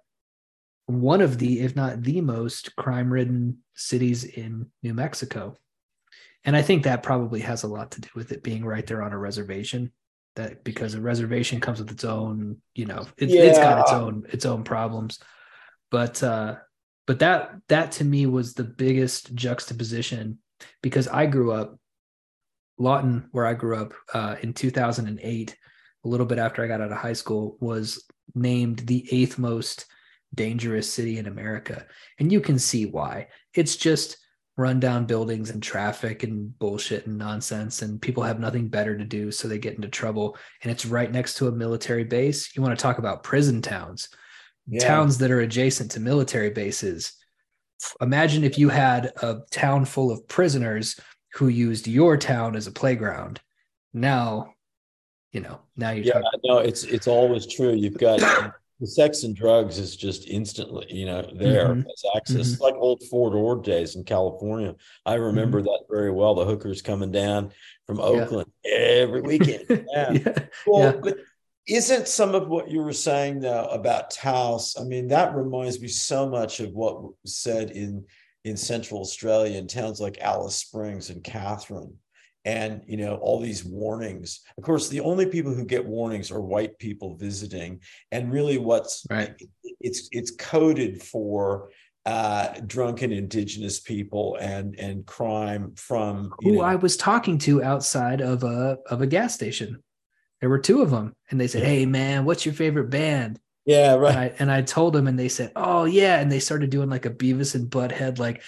one of the, if not the most crime-ridden cities in New Mexico. And I think that probably has a lot to do with it being right there on a reservation. That because a reservation comes with its own, you know, it, Yeah. it's got its own its own problems. But uh, but that that to me was the biggest juxtaposition, because I grew up, Lawton, where I grew up uh, in two thousand eight, a little bit after I got out of high school, was named the eighth most dangerous city in America. And you can see why. It's just rundown buildings and traffic and bullshit and nonsense, and people have nothing better to do, so they get into trouble. And it's right next to a military base. You want to talk about prison towns, yeah. Towns that are adjacent to military bases. Imagine if you had a town full of prisoners who used your town as a playground. Now, you know, now you're yeah, talking. No, it's it's always true. You've got the sex and drugs is just instantly, you know, there Mm-hmm. as access. Mm-hmm. It's like old Fort Ord days in California. I remember mm-hmm. that very well. The hookers coming down from Oakland yeah. every weekend. Yeah. yeah. Well, yeah. But isn't some of what you were saying though about Taos? I mean, that reminds me so much of what was said in in Central Australia in towns like Alice Springs and Catherine. And, you know, all these warnings. Of course, the only people who get warnings are white people visiting. And really what's right. it, it's it's coded for uh, drunken indigenous people and and crime from who you know, I was talking to outside of a of a gas station. There were two of them. And they said, hey, man, what's your favorite band? Yeah, right. And I, and I told them, and they said, oh, yeah. And they started doing like a Beavis and Butthead, like,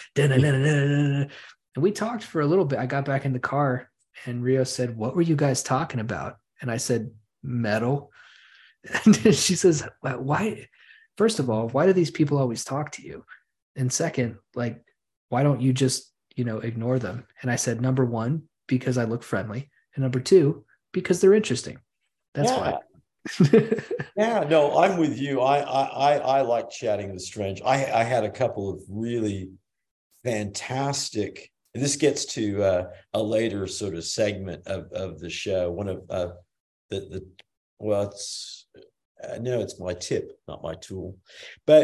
and we talked for a little bit. I got back in the car and Rio said, what were you guys talking about? And I said, metal. And she says, why? First of all, why do these people always talk to you? And second, like, why don't you just, you know, ignore them? And I said, number one, because I look friendly. And number two, because they're interesting. That's yeah. why. Yeah, no, I'm with you. I I I like chatting with strangers. I I had a couple of really fantastic. This gets to uh, a later sort of segment of of the show. One of uh, the the well, it's uh, no, it's my tip, not my tool. But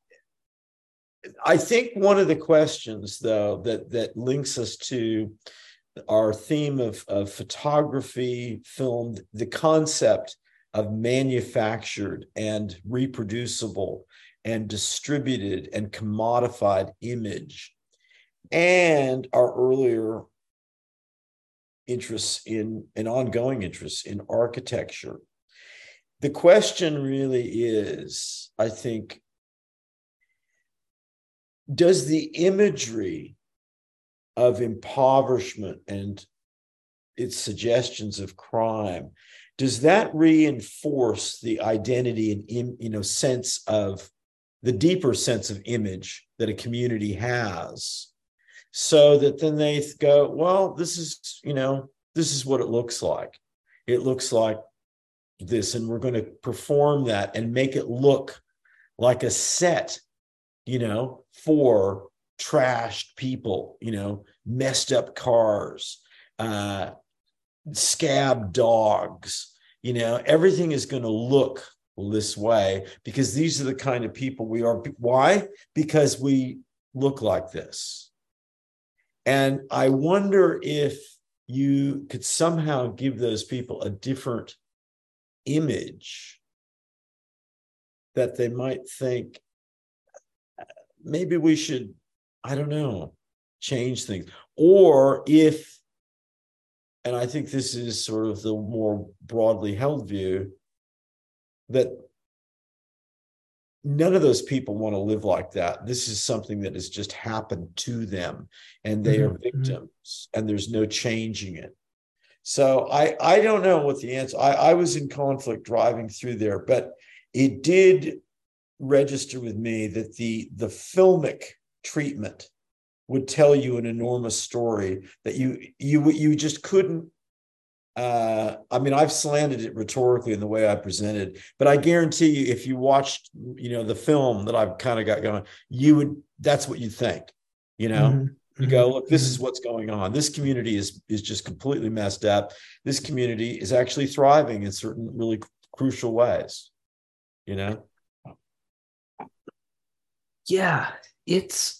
I think one of the questions though that that links us to our theme of of photography, film, the concept of manufactured and reproducible and distributed and commodified image, and our earlier interests in and ongoing interests in architecture. The question really is, I think, does the imagery of impoverishment and its suggestions of crime, does that reinforce the identity and, you know, sense of the deeper sense of image that a community has, so that then they go, well, this is, you know, this is what it looks like. It looks like this, and we're going to perform that and make it look like a set, you know, for trashed people, you know, messed up cars, uh, scab dogs, you know, everything is going to look this way because these are the kind of people we are. Why? Because we look like this. And I wonder if you could somehow give those people a different image, that they might think, maybe we should, I don't know, change things. Or if, and I think this is sort of the more broadly held view, that none of those people want to live like that. This is something that has just happened to them, and they mm-hmm. are victims, and there's no changing it. So I, I don't know what the answer, I, I was in conflict driving through there, but it did register with me that the, the filmic treatment would tell you an enormous story that you you you just couldn't. Uh, I mean, I've slanted it rhetorically in the way I presented, but I guarantee you, if you watched, you know, the film that I've kind of got going, you would, that's what you think, you know, Mm-hmm, you mm-hmm, go, look, this mm-hmm. is what's going on. This community is, is just completely messed up. This community is actually thriving in certain really crucial ways, you know? Yeah, it's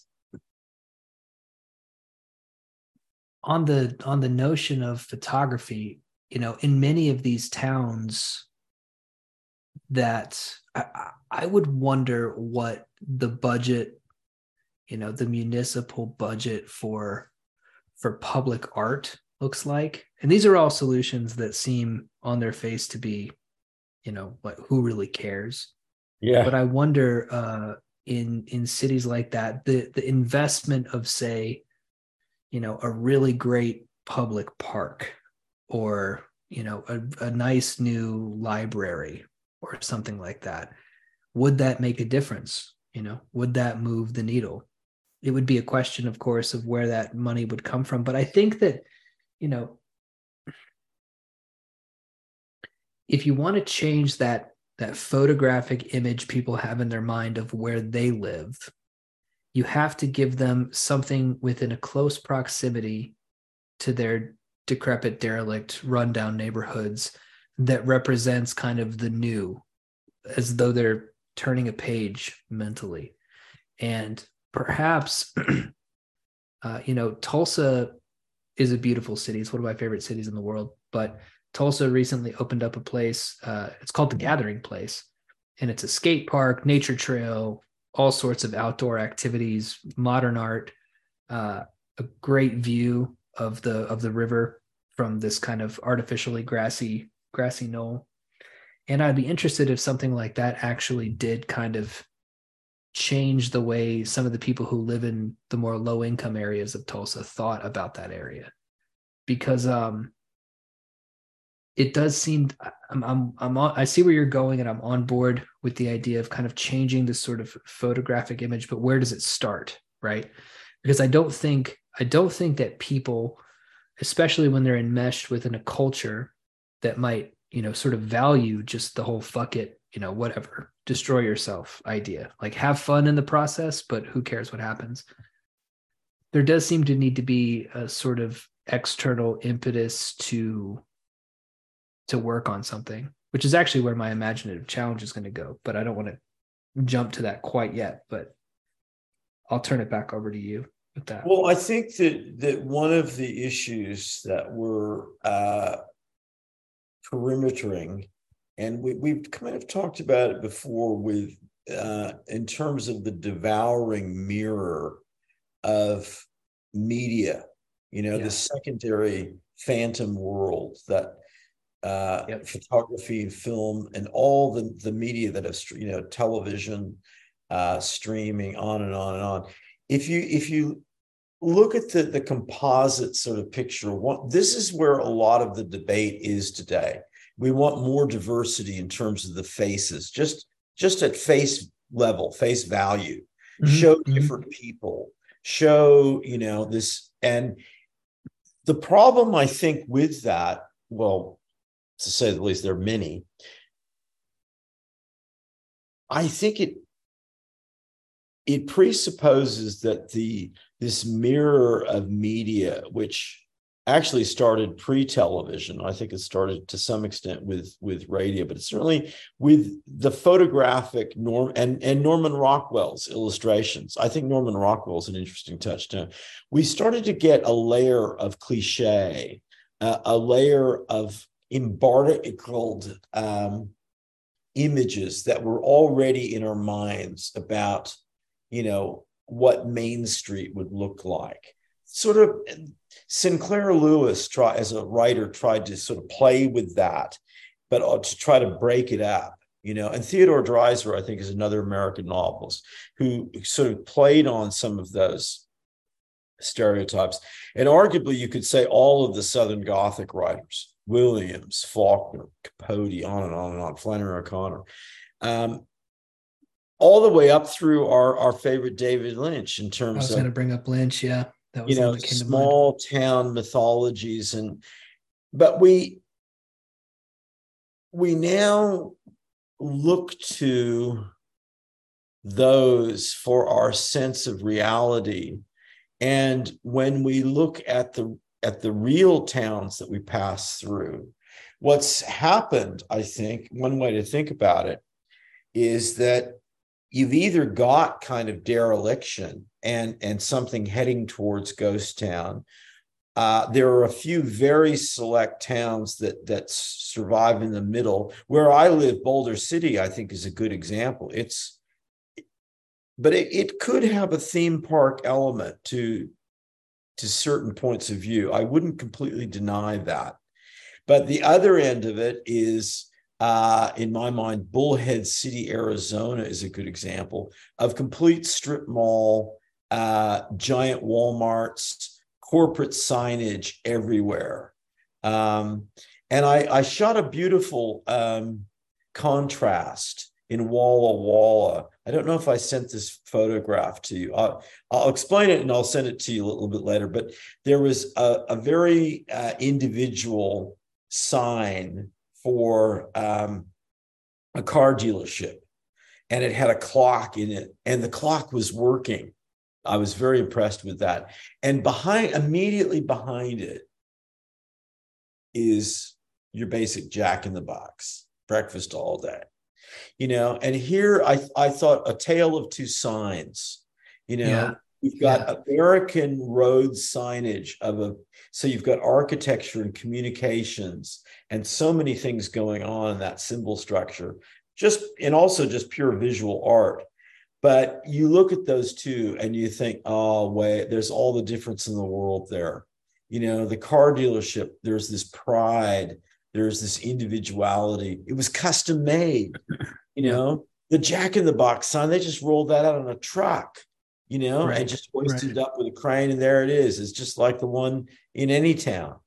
on the on the notion of photography, you know, in many of these towns that I, I would wonder what the budget, you know, the municipal budget for for public art looks like. And these are all solutions that seem on their face to be, you know, what who really cares? But Yeah. I wonder uh in in cities like that, the the investment of, say, you know, a really great public park, or, you know, a, a nice new library or something like that, would that make a difference? You know, would that move the needle? It would be a question, of course, of where that money would come from. But I think that, you know, if you want to change that that photographic image people have in their mind of where they live, you have to give them something within a close proximity to their decrepit, derelict, rundown neighborhoods that represents kind of the new, as though they're turning a page mentally. And perhaps, uh, you know, Tulsa is a beautiful city. It's one of my favorite cities in the world. But Tulsa recently opened up a place. Uh, it's called the Gathering Place, and it's a skate park, nature trail, all sorts of outdoor activities, modern art, uh, a great view of the of the river from this kind of artificially grassy grassy knoll. And I'd be interested if something like that actually did kind of change the way some of the people who live in the more low income areas of Tulsa thought about that area. Because um, it does seem, I'm, I'm, I'm on, I see where you're going, and I'm on board with the idea of kind of changing this sort of photographic image, but where does it start, right? Because I don't think, I don't think that people, especially when they're enmeshed within a culture that might, you know, sort of value just the whole fuck it, you know, whatever, destroy yourself idea, like have fun in the process, but who cares what happens? There does seem to need to be a sort of external impetus to to work on something, which is actually where my imaginative challenge is going to go. But I don't want to jump to that quite yet, but I'll turn it back over to you with that. Well, I think that that one of the issues that we're uh, perimetering, and we, we've kind of talked about it before with uh, in terms of the devouring mirror of media, you know, yeah. the secondary phantom world that uh, yep. photography, film, and all the, the media that have, you know, television, uh, streaming, on and on and on. If you if you look at the, the composite sort of picture, what, this is where a lot of the debate is today. We want more diversity in terms of the faces, just, just at face level, face value. Mm-hmm. Show different mm-hmm. people, show, you know, this. And the problem, I think, with that, well, to say the least, there are many. I think it it presupposes that the this mirror of media, which actually started pre-television, I think it started to some extent with with radio, but certainly with the photographic norm and and Norman Rockwell's illustrations. I think Norman Rockwell is an interesting touchstone. We started to get a layer of cliche, uh, a layer of embargoed um, images that were already in our minds about, you know, what Main Street would look like. Sort of Sinclair Lewis, try, as a writer, tried to sort of play with that, but to try to break it up, you know. And Theodore Dreiser, I think, is another American novelist who sort of played on some of those stereotypes. And arguably, you could say all of the Southern Gothic writers, Williams, Faulkner, Capote, on and on and on, Flannery O'Connor. Um, all the way up through our, our favorite David Lynch in I terms was going of, to bring up Lynch. Yeah, that you was the one know, that came to mind. small town mythologies. And, but we, we now look to those for our sense of reality. And when we look at the at the real towns that we pass through, what's happened, I think, one way to think about it is that you've either got kind of dereliction and, and something heading towards ghost town. Uh, there are a few very select towns that that survive in the middle. Where I live, Boulder City, I think, is a good example. It's, but it, it could have a theme park element to to certain points of view. I wouldn't completely deny that. But the other end of it is, uh, in my mind, Bullhead City, Arizona is a good example of complete strip mall, uh, giant Walmarts, corporate signage everywhere. Um, and I, I shot a beautiful um, contrast in Walla Walla. I don't know if I sent this photograph to you. I'll, I'll explain it and I'll send it to you a little bit later. But there was a, a very uh, individual sign for um, a car dealership, and it had a clock in it, and the clock was working. I was very impressed with that. And behind, immediately behind it, is your basic Jack in the Box, breakfast all day. You know, and here I, I thought a tale of two signs. You know, Yeah. you've got Yeah. American road signage of a, so you've got architecture and communications and so many things going on in that symbol structure, just, and also just pure visual art. But you look at those two and you think, oh, wait, there's all the difference in the world there. You know, the car dealership, there's this pride, there's this individuality. It was custom made. You Yeah. know, the Jack in the Box sign, they just rolled that out on a truck, you know, Right. and just hoisted Right. it up with a crane, and there it is. It's just like the one in any town.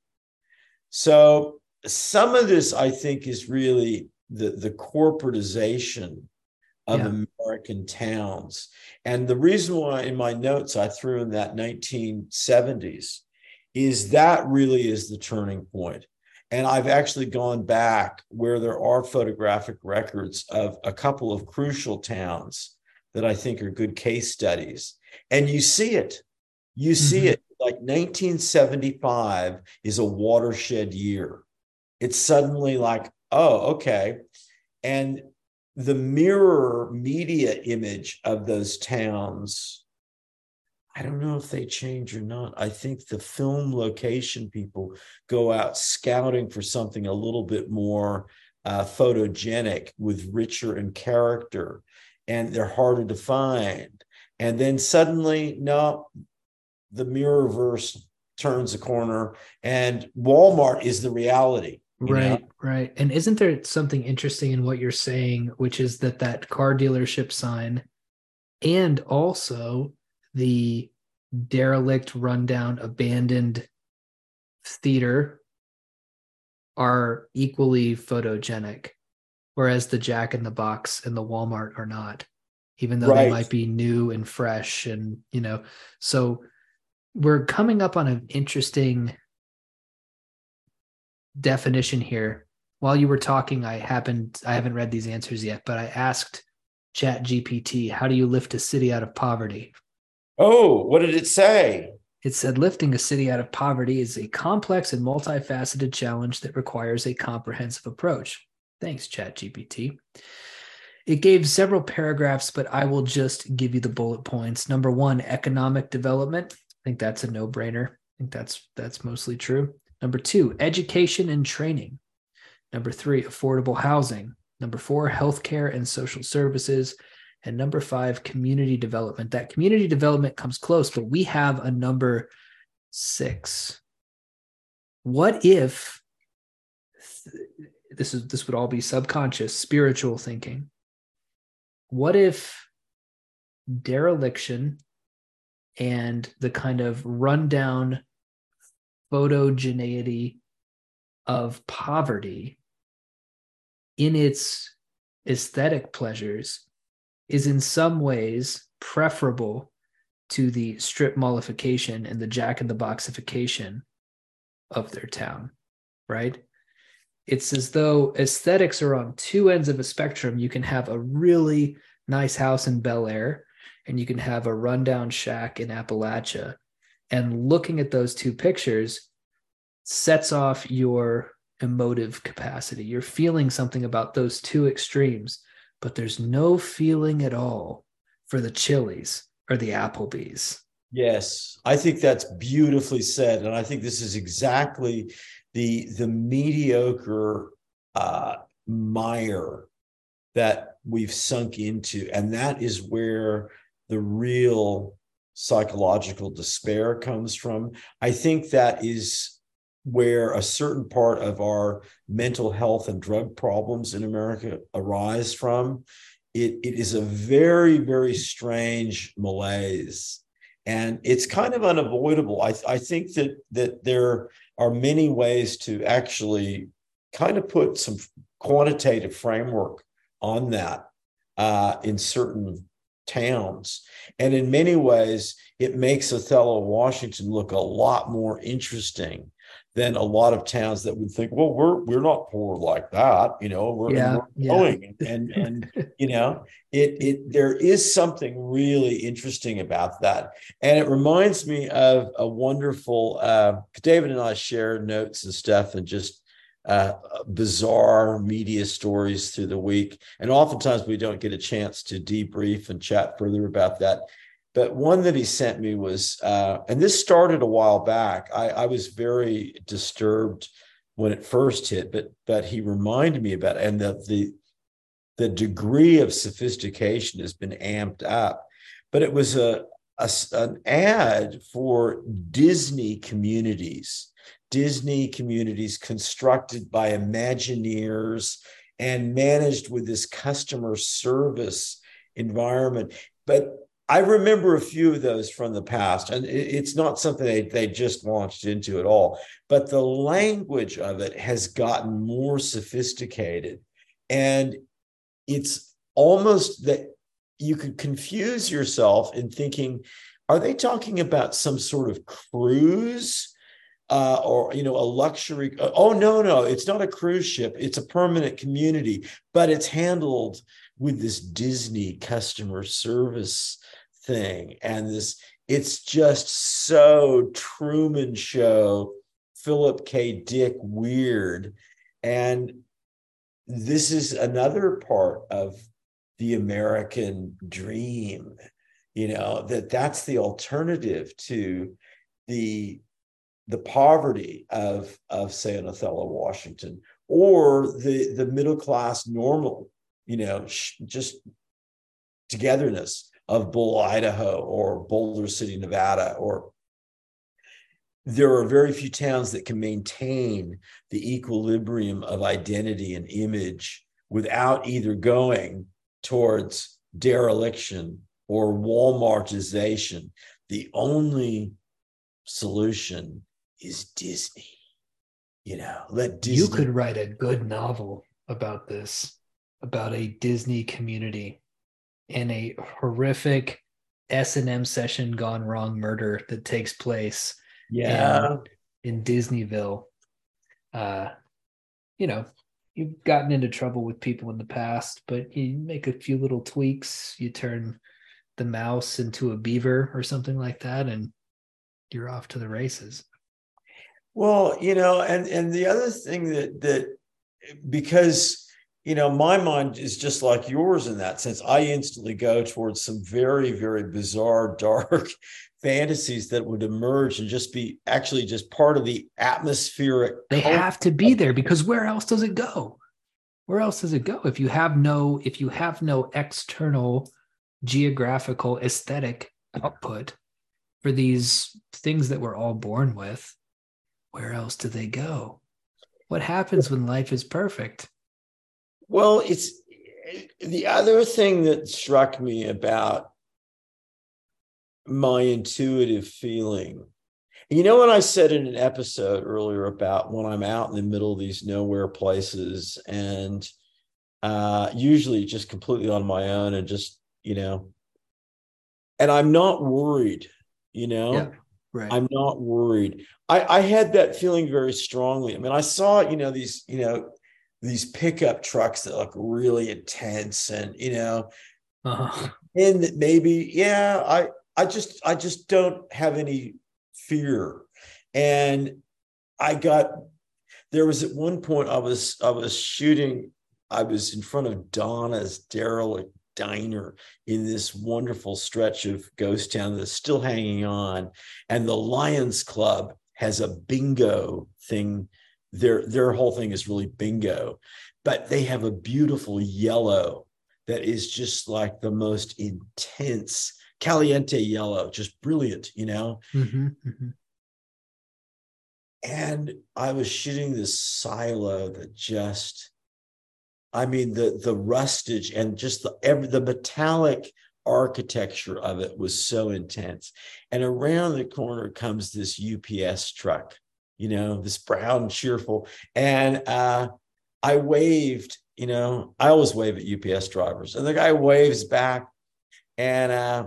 So some of this, I think, is really the, the corporatization of Yeah. American towns. And the reason why in my notes I threw in that nineteen seventies is that really is the turning point. And I've actually gone back where there are photographic records of a couple of crucial towns that I think are good case studies. And you see it. You see Mm-hmm. it. Like nineteen seventy-five is a watershed year. It's suddenly like, oh, okay. And the mirror media image of those towns, I don't know if they change or not. I think the film location people go out scouting for something a little bit more uh, photogenic with richer in character, and they're harder to find. And then suddenly, no, the mirrorverse turns a corner, and Walmart is the reality. You know, Right, right. And isn't there something interesting in what you're saying, which is that that car dealership sign and also the derelict, rundown, abandoned theater are equally photogenic, whereas the Jack in the Box and the Walmart are not, even though they right? might be new and fresh. And, you know, so we're coming up on an interesting definition here. While you were talking, I happened, I haven't read these answers yet, but I asked Chat G P T, how do you lift a city out of poverty? Oh, what did it say? It said lifting a city out of poverty is a complex and multifaceted challenge that requires a comprehensive approach. Thanks, Chat G P T. It gave several paragraphs, but I will just give you the bullet points. Number one, economic development. I think that's a no-brainer. I think that's that's mostly true. Number two, education and training. Number three, affordable housing. Number four, healthcare and social services. And number five, community development. That community development comes close, but we have a number six. What if this is this would all be subconscious, spiritual thinking? What if dereliction and the kind of rundown photogeneity of poverty in its aesthetic pleasures is in some ways preferable to the strip mallification and the Jack in the Boxification of their town, right? It's as though aesthetics are on two ends of a spectrum. You can have a really nice house in Bel Air, and you can have a rundown shack in Appalachia. And looking at those two pictures sets off your emotive capacity. You're feeling something about those two extremes, but there's no feeling at all for the Chili's or the Applebee's. Yes, I think that's beautifully said. And I think this is exactly the, the mediocre uh, mire that we've sunk into. And that is where the real psychological despair comes from. I think that is where a certain part of our mental health and drug problems in America arise from. It, it is a very, very strange malaise. And it's kind of unavoidable. I, I think that, that there are many ways to actually kind of put some quantitative framework on that uh, in certain towns. And in many ways, it makes Othello, Washington look a lot more interesting than a lot of towns that would think, well, we're we're not poor like that, you know, we're, yeah, we're yeah. growing. And, and you know, it it there is something really interesting about that. And it reminds me of a wonderful, uh, David and I share notes and stuff and just uh, bizarre media stories through the week. And oftentimes we don't get a chance to debrief and chat further about that. But one that he sent me was, uh, and this started a while back. I, I was very disturbed when it first hit, but but he reminded me about it. And the, the, the degree of sophistication has been amped up. But it was a, a an ad for Disney communities, Disney communities constructed by Imagineers and managed with this customer service environment. But I remember a few of those from the past, and it's not something they, they just launched into at all, but the language of it has gotten more sophisticated. And it's almost that you could confuse yourself in thinking, are they talking about some sort of cruise uh, or, you know, a luxury? Oh, no, no, it's not a cruise ship. It's a permanent community, but it's handled with this Disney customer service thing. And this, it's just so Truman Show, Philip K. Dick weird. And this is another part of the American dream, you know, that that's the alternative to the the poverty of, of say, an Othello, Washington, or the, the middle class normal, you know, sh- just togetherness of Bull, Idaho, or Boulder City, Nevada. Or there are very few towns that can maintain the equilibrium of identity and image without either going towards dereliction or Walmartization. The only solution is Disney. You know, let Disney. You could write a good novel about this, about a Disney community and a horrific S and M session gone wrong murder that takes place yeah. in, in Disneyville. Uh, you know, you've gotten into trouble with people in the past, but you make a few little tweaks. You turn the mouse into a beaver or something like that, and you're off to the races. Well, you know, and and the other thing that that because you know, my mind is just like yours in that sense. I instantly go towards some very, very bizarre, dark fantasies that would emerge and just be actually just part of the atmospheric. They have to be there, because where else does it go? Where else does it go? If you have no, if you have no external geographical aesthetic output for these things that we're all born with, where else do they go? What happens when life is perfect? Well, it's the other thing that struck me about my intuitive feeling. You know, when I said in an episode earlier about when I'm out in the middle of these nowhere places and uh, usually just completely on my own and just you know, and I'm not worried, you know. Yeah. Right. I'm not worried. I, I had that feeling very strongly. I mean, I saw, you know, these, you know, these pickup trucks that look really intense and, you know, Uh-huh. and that maybe, yeah, I, I just, I just don't have any fear. And I got, there was at one point I was, I was shooting, I was in front of Donna's derelict diner in this wonderful stretch of ghost town that's still hanging on. And the Lions Club has a bingo thing. Their, their whole thing is really bingo, but they have a beautiful yellow that is just like the most intense caliente yellow, just brilliant, you know? Mm-hmm, mm-hmm. And I was shooting this silo that just, I mean, the the rustage and just the every the metallic architecture of it was so intense. And around the corner comes this U P S truck, you know, this brown, cheerful. And uh, I waved, you know, I always wave at U P S drivers. And the guy waves back. And uh,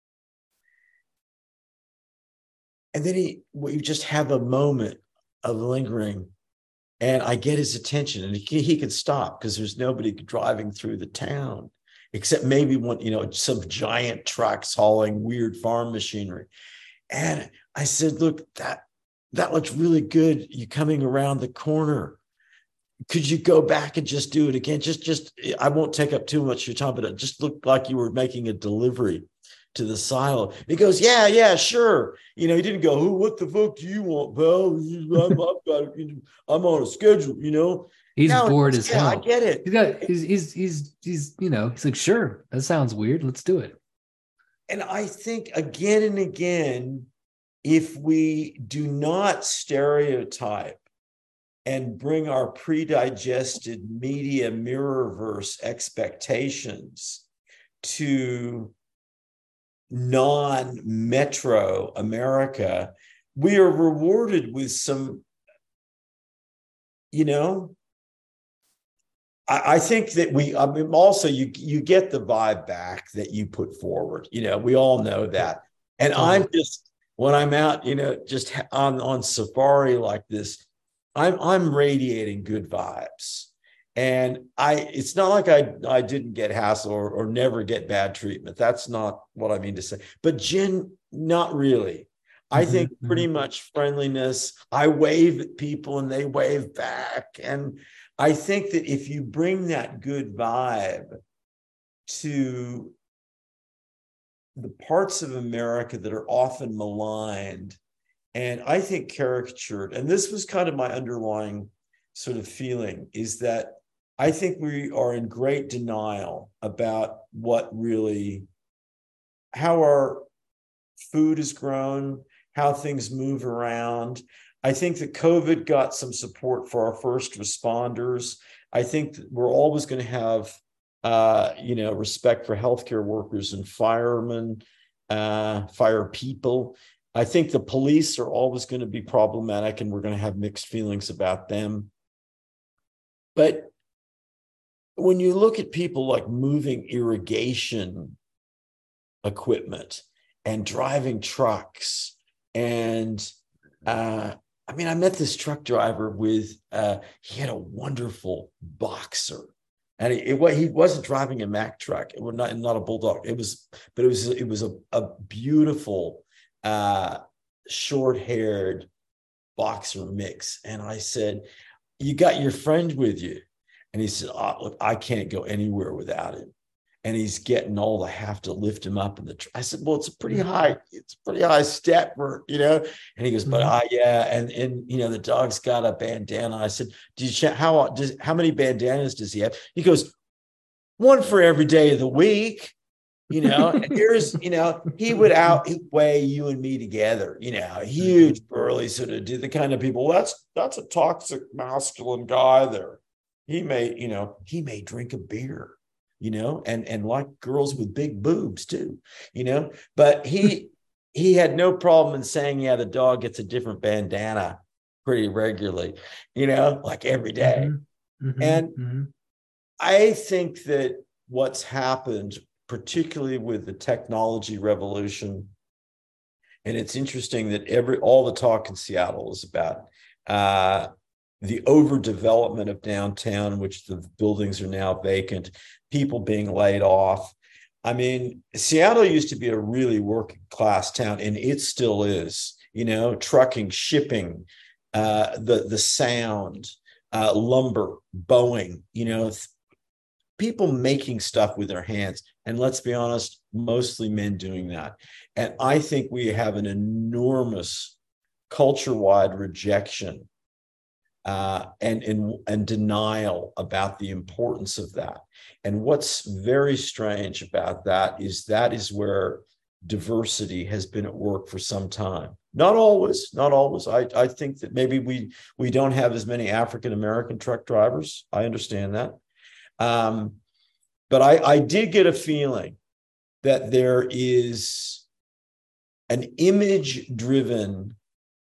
and then he we just have a moment of lingering. And I get his attention, and he, he could stop because there's nobody driving through the town, except maybe one, you know, some giant trucks hauling weird farm machinery. And I said, "Look, that that looks really good. You coming around the corner? Could you go back and just do it again? Just, just I won't take up too much of your time, but it just looked like you were making a delivery to the silo." He goes, "Yeah, yeah, sure." You know, he didn't go, "Who, what the fuck do you want, pal? I'm, I've got, I'm on a schedule," you know. He's No, bored goes, as yeah, hell. I get it. He's got he's he's he's he's you know, he's like, sure, that sounds weird. Let's do it. And I think again and again, if we do not stereotype and bring our pre-digested media mirrorverse expectations to non-metro America, we are rewarded with some, you know, I, I think that we, I mean, also you, you get the vibe back that you put forward, you know, we all know that. And I'm just, when I'm out, you know, just on, on safari like this, I'm, I'm radiating good vibes. And I, it's not like I, I didn't get hassle or, or never get bad treatment. That's not what I mean to say. But Jen, not really. I think Mm-hmm. pretty much friendliness. I wave at people and they wave back. And I think that if you bring that good vibe to the parts of America that are often maligned and I think caricatured, and this was kind of my underlying sort of feeling, is that I think we are in great denial about what really, how our food is grown, how things move around. I think that COVID got some support for our first responders. I think that we're always going to have, uh, you know, respect for healthcare workers and firemen, uh, fire people. I think the police are always going to be problematic, and we're going to have mixed feelings about them. But when you look at people like moving irrigation equipment and driving trucks, and uh, I mean, I met this truck driver with, uh, he had a wonderful Boxer, and it, it, he wasn't driving a Mack truck. It was not, not a Bulldog. It was, but it was, it was a, a beautiful, uh, short-haired Boxer mix. And I said, "You got your friend with you?" And he said, "Oh, look, I can't go anywhere without him." And he's getting all the have to lift him up in the. Tr-. I said, "Well, it's a pretty high, it's a pretty high step for, you know." And he goes, "But I, mm-hmm. uh, yeah, and and you know the dog's got a bandana." I said, "Do you check how does how many bandanas does he have?" He goes, "One for every day of the week." You know, and here's, you know, he would outweigh you and me together, you know, huge, burly, sort of do the kind of people. Well, that's that's a toxic masculine guy there. He may, you know, he may drink a beer, you know, and and like girls with big boobs too, you know, but he he had no problem in saying, yeah, the dog gets a different bandana pretty regularly, you know, like every day. Mm-hmm. Mm-hmm. And mm-hmm. I think that what's happened, particularly with the technology revolution. And it's interesting that every all the talk in Seattle is about uh, the overdevelopment of downtown, which the buildings are now vacant, people being laid off. I mean, Seattle used to be a really working class town, and it still is. You know, trucking, shipping, uh, the the sound, uh, lumber, Boeing. You know, th- people making stuff with their hands. And let's be honest, mostly men doing that. And I think we have an enormous culture-wide rejection uh, and, and, and denial about the importance of that. And what's very strange about that is that is where diversity has been at work for some time. Not always, not always. I, I think that maybe we we don't have as many African-American truck drivers. I understand that. Um, but I, I did get a feeling that there is an image-driven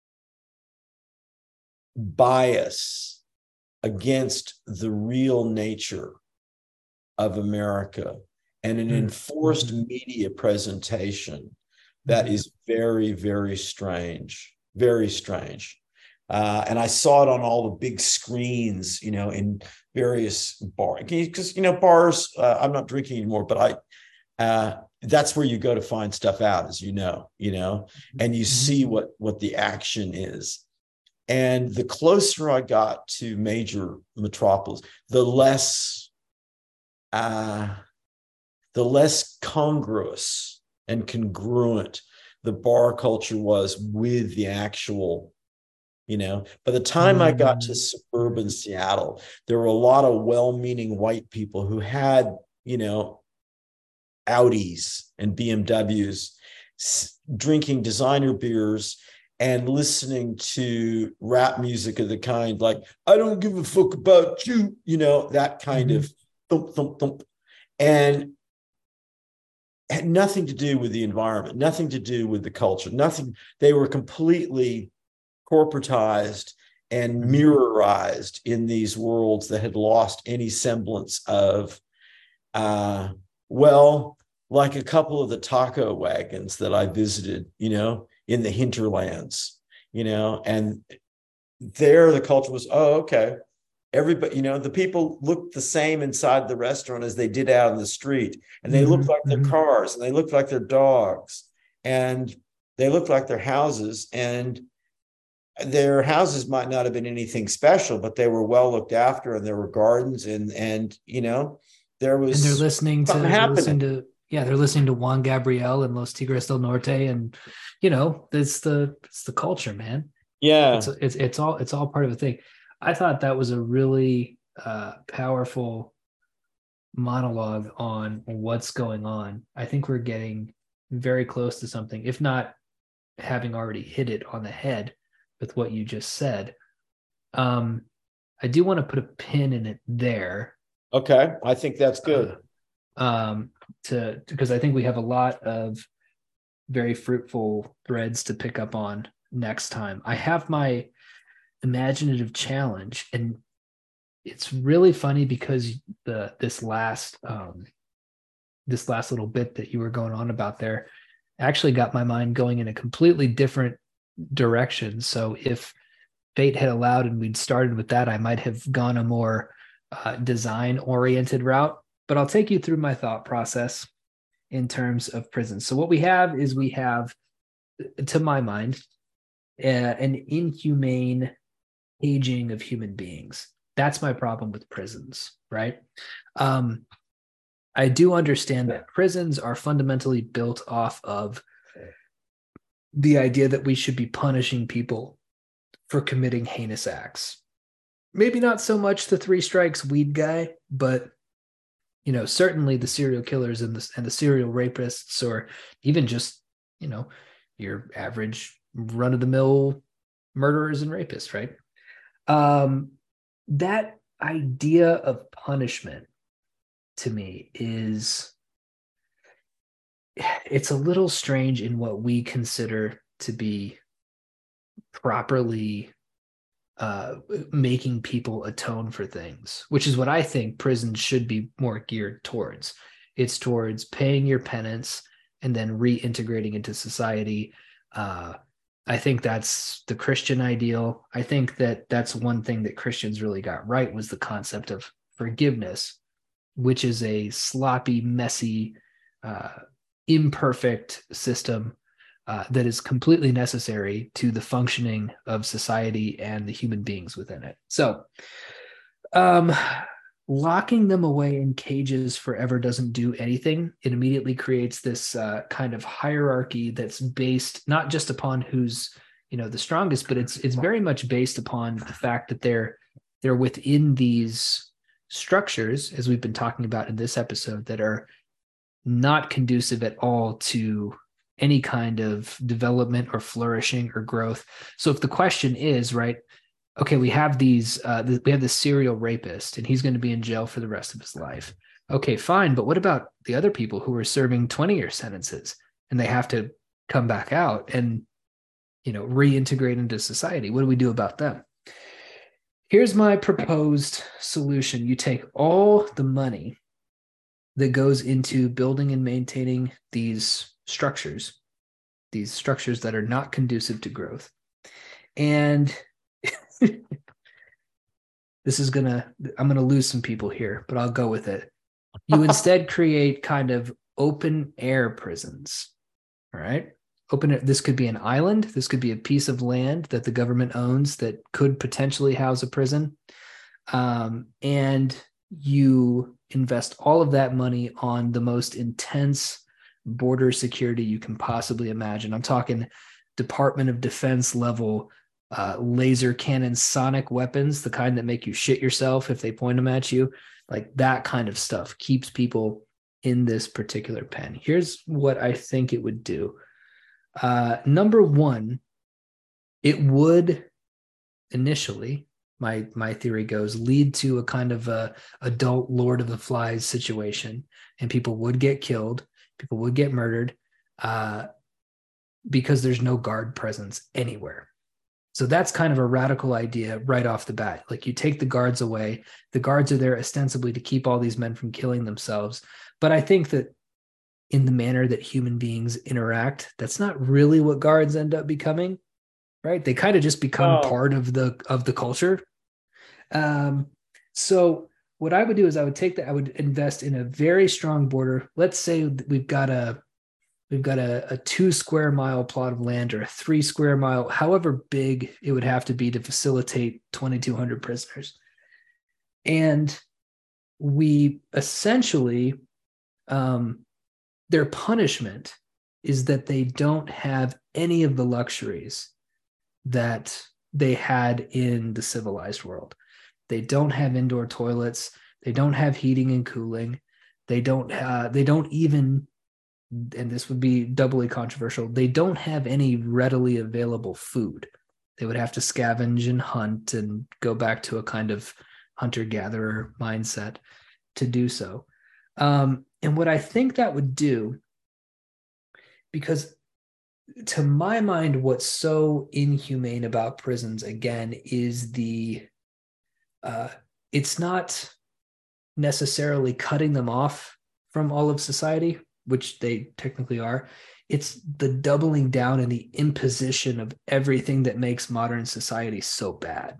bias against the real nature of America and an enforced media presentation that is very, very strange, very strange. Uh, and I saw it on all the big screens, you know, in various bars. Because, you know, bars, uh, I'm not drinking anymore, but I, uh, that's where you go to find stuff out, as you know, you know, and you see what, what the action is. And the closer I got to major metropolis, the less, uh, the less congruous and congruent the bar culture was with the actual, you know. By the time mm. I got to suburban Seattle, there were a lot of well-meaning white people who had, you know, Audis and B M Ws, s- drinking designer beers and listening to rap music of the kind like, I don't give a fuck about you, you know, that kind mm-hmm. of thump, thump, thump. And had nothing to do with the environment, nothing to do with the culture, nothing. They were completely corporatized and mirrorized in these worlds that had lost any semblance of, uh, well, like a couple of the taco wagons that I visited, you know, in the hinterlands, you know, and there the culture was, oh, okay. Everybody, you know, the people looked the same inside the restaurant as they did out in the street. And they mm-hmm, looked like mm-hmm. their cars, and they looked like their dogs, and they looked like their houses. And their houses might not have been anything special, but they were well looked after, and there were gardens, and, and you know, there was and they're listening to, they're listening to, yeah, they're listening to Juan Gabriel and Los Tigres del Norte. And, you know, it's the, it's the culture, man. Yeah. It's, it's, it's all, it's all part of the thing. I thought that was a really uh, powerful monologue on what's going on. I think we're getting very close to something, if not having already hit it on the head with what you just said. Um, I do want to put a pin in it there. Okay, I think that's good. Uh, um, to because I think we have a lot of very fruitful threads to pick up on next time. I have my imaginative challenge, and it's really funny because the this last um this last little bit that you were going on about there actually got my mind going in a completely different direction. So if fate had allowed and we'd started with that, I might have gone a more uh, design oriented route, but I'll take you through my thought process in terms of prisons. So what we have is we have, to my mind, uh, an inhumane aging of human beings. That's my problem with prisons, right? Um, I do understand that prisons are fundamentally built off of the idea that we should be punishing people for committing heinous acts. Maybe not so much the three strikes weed guy, but you know, certainly the serial killers and the and the serial rapists, or even just, you know, your average run-of-the-mill murderers and rapists, right? Um, that idea of punishment to me is, it's a little strange in what we consider to be properly uh, making people atone for things, which is what I think prisons should be more geared towards. It's towards paying your penance and then reintegrating into society. Uh, I think that's the Christian ideal. I think that that's one thing that Christians really got right, was the concept of forgiveness, which is a sloppy, messy, uh, imperfect system uh, that is completely necessary to the functioning of society and the human beings within it. So, um, locking them away in cages forever doesn't do anything. It immediately creates this uh, kind of hierarchy that's based not just upon who's, you know, the strongest, but it's it's very much based upon the fact that they're they're within these structures, as we've been talking about in this episode, that are not conducive at all to any kind of development or flourishing or growth. So if the question is, right, okay, we have these, uh, th- we have this serial rapist and he's going to be in jail for the rest of his life. Okay, fine. But what about the other people who are serving twenty year sentences and they have to come back out and, you know, reintegrate into society? What do we do about them? Here's my proposed solution. You take all the money that goes into building and maintaining these structures, these structures that are not conducive to growth. And this is gonna, I'm gonna lose some people here, but I'll go with it. You instead create kind of open air prisons. All right. Open it. This could be an island. This could be a piece of land that the government owns that could potentially house a prison. Um, and you invest all of that money on the most intense border security you can possibly imagine. I'm talking Department of Defense level uh, laser cannon sonic weapons, the kind that make you shit yourself if they point them at you. Like that kind of stuff keeps people in this particular pen. Here's what I think it would do. Uh, number one, it would initially, my my theory goes, lead to a kind of a adult Lord of the Flies situation, and people would get killed, people would get murdered, uh, because there's no guard presence anywhere. So that's kind of a radical idea right off the bat. Like you take the guards away, the guards are there ostensibly to keep all these men from killing themselves. But I think that in the manner that human beings interact, that's not really what guards end up becoming, right? They kind of just become oh. part of the of the culture. Um, so what I would do is I would take that, I would invest in a very strong border. Let's say we've got a we've got a, a two square mile plot of land or a three square mile, however big it would have to be to facilitate twenty-two hundred prisoners. And we essentially, um, their punishment is that they don't have any of the luxuries that they had in the civilized world. They don't have indoor toilets. They don't have heating and cooling. They don't, uh, they don't even, and this would be doubly controversial, they don't have any readily available food. They would have to scavenge and hunt and go back to a kind of hunter-gatherer mindset to do so. Um, and what I think that would do, because to my mind, what's so inhumane about prisons, again, is the, uh, it's not necessarily cutting them off from all of society, which they technically are. It's the doubling down and the imposition of everything that makes modern society so bad.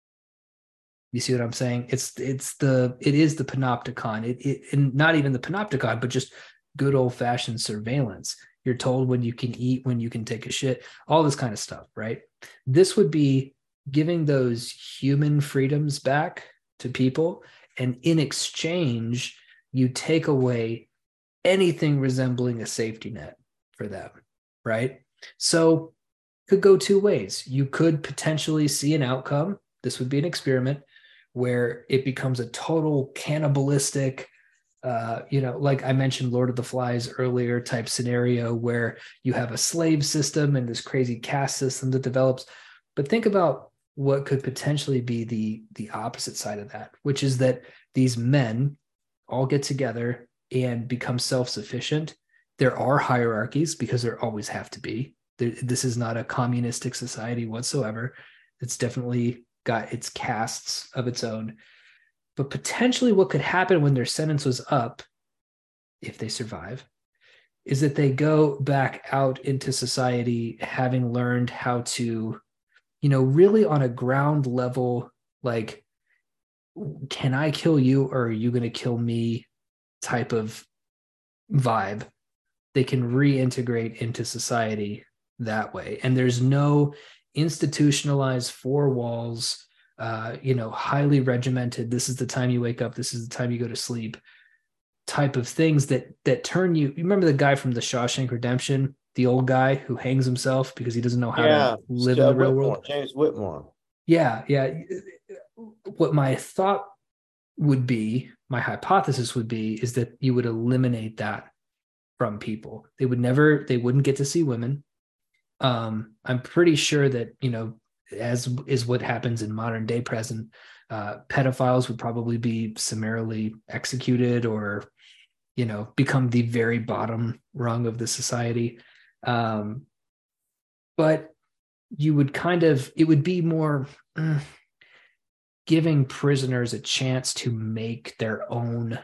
You see what I'm saying? It's it's the it is the panopticon. It, it and not even the panopticon, but just good old fashioned surveillance. You're told when you can eat, when you can take a shit, all this kind of stuff, right? This would be giving those human freedoms back to people, and in exchange, you take away anything resembling a safety net for them, right? So it could go two ways. You could potentially see an outcome. This would be an experiment where it becomes a total cannibalistic, uh, you know, like I mentioned, Lord of the Flies earlier type scenario where you have a slave system and this crazy caste system that develops. But think about what could potentially be the, the opposite side of that, which is that these men all get together and become self-sufficient. There are hierarchies because there always have to be. There, this is not a communistic society whatsoever. It's definitely got its castes of its own. But potentially what could happen when their sentence was up if they survive, is that they go back out into society having learned how to, you know, really on a ground level, like, can I kill you or are you going to kill me type of vibe. They can reintegrate into society that way. And there's no institutionalized four walls, uh, you know, highly regimented, this is the time you wake up, this is the time you go to sleep type of things that that turn you. You remember the guy from the Shawshank Redemption, the old guy who hangs himself because he doesn't know how Yeah, to live uh, in the real Whitmore, world? James Whitmore. Yeah, yeah. What my thought would be, my hypothesis would be, is that you would eliminate that from people. They would never, they wouldn't get to see women. Um, I'm pretty sure that, you know, as is what happens in modern day prison, uh, pedophiles would probably be summarily executed or, you know, become the very bottom rung of the society. Um, but you would kind of, it would be more mm, giving prisoners a chance to make their own,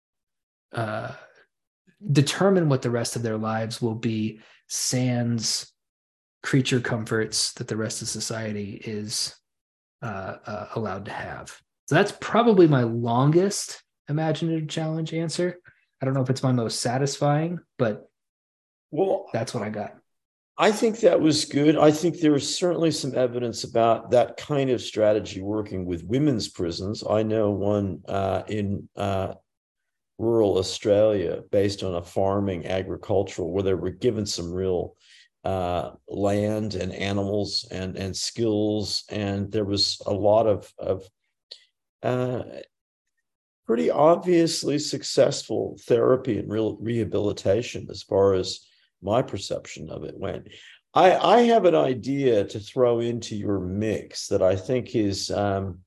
uh, determine what the rest of their lives will be, sans creature comforts that the rest of society is uh, uh, allowed to have. So that's probably my longest imaginative challenge answer. I don't know if it's my most satisfying, but well, that's what I got. I think that was good. I think there is certainly some evidence about that kind of strategy working with women's prisons. I know one uh, in uh, rural Australia based on a farming agricultural where they were given some real uh, land and animals and, and skills. And there was a lot of, of uh, pretty obviously successful therapy and real rehabilitation as far as my perception of it went. I, I have an idea to throw into your mix that I think is um,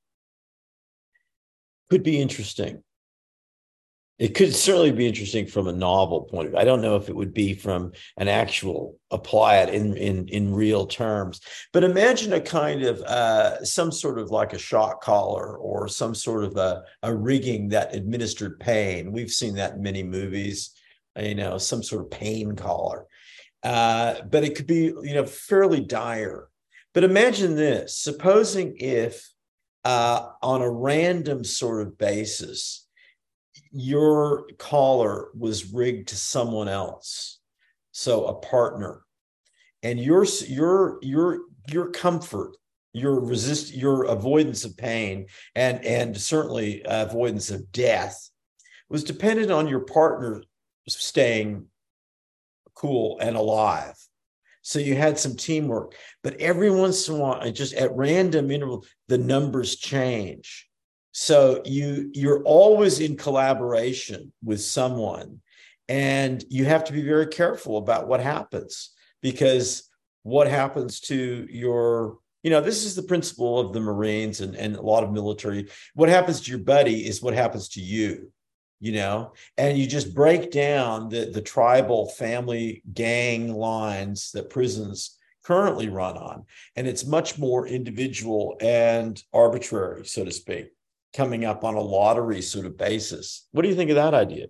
could be interesting. It could certainly be interesting from a novel point of view. I don't know if it would be from an actual apply it in in in real terms, but imagine a kind of uh, some sort of like a shock collar or some sort of a, a rigging that administered pain. We've seen that in many movies, you know, some sort of pain collar. Uh, but it could be, you know, fairly dire. But imagine this: supposing if uh, on a random sort of basis, your collar was rigged to someone else, so a partner, and your your your your comfort, your resist, your avoidance of pain, and and certainly avoidance of death was dependent on your partner staying cool and alive. So you had some teamwork, but every once in a while, just at random intervals, the numbers change. So you you're always in collaboration with someone, and you have to be very careful about what happens, because what happens to your, you know, this is the principle of the Marines and, and a lot of military. What happens to your buddy is what happens to you, you know, and you just break down the, the tribal family gang lines that prisons currently run on. And it's much more individual and arbitrary, so to speak, coming up on a lottery sort of basis. What do you think of that idea?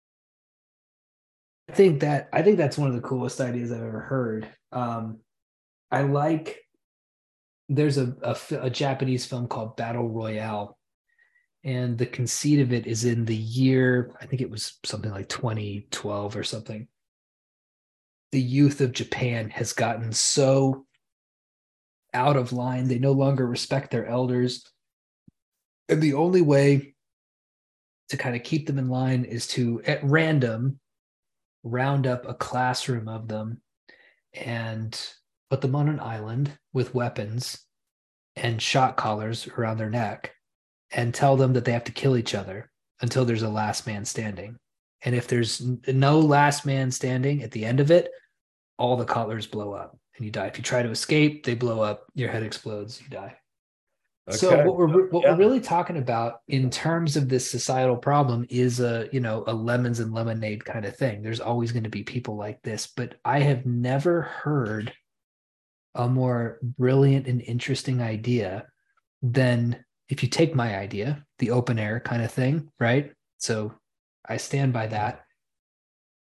I think that I think that's one of the coolest ideas I've ever heard. Um, I like. There's a, a a Japanese film called Battle Royale, and the conceit of it is in the year, I think it was something like twenty twelve or something. The youth of Japan has gotten so out of line; they no longer respect their elders. And the only way to kind of keep them in line is to, at random, round up a classroom of them and put them on an island with weapons and shot collars around their neck and tell them that they have to kill each other until there's a last man standing. And if there's no last man standing at the end of it, all the collars blow up and you die. If you try to escape, they blow up, your head explodes, you die. Okay. So what we're what yeah. we're really talking about in terms of this societal problem is a, you know, a lemons and lemonade kind of thing. There's always going to be people like this, but I have never heard a more brilliant and interesting idea than, if you take my idea, the open air kind of thing, right? So I stand by that.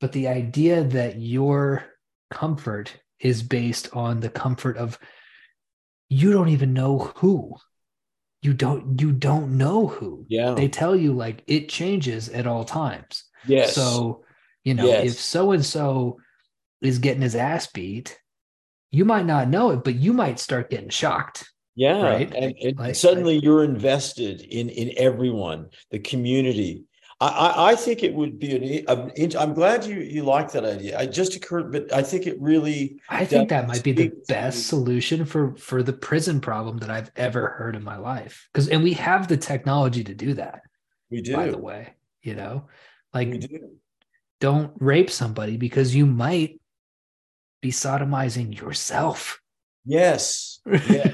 but the idea that your comfort is based on the comfort of you don't even know who. You don't you don't know who. Yeah. They tell you like it changes at all times. Yes. So, you know, if Yes. so and so is getting his ass beat, you might not know it, but you might start getting shocked, Yeah. right? And, and Like, suddenly you're invested in in everyone, the community. I, I, I think it would be an, an. I'm glad you you like that idea. I just occurred, but I think it really I does think that might be the speak to. best solution for for the prison problem that I've ever heard in my life. Because and we have the technology to do that, We by the do. way. You know, We like do. don't rape somebody because you might be sodomizing yourself. Yes. Yeah.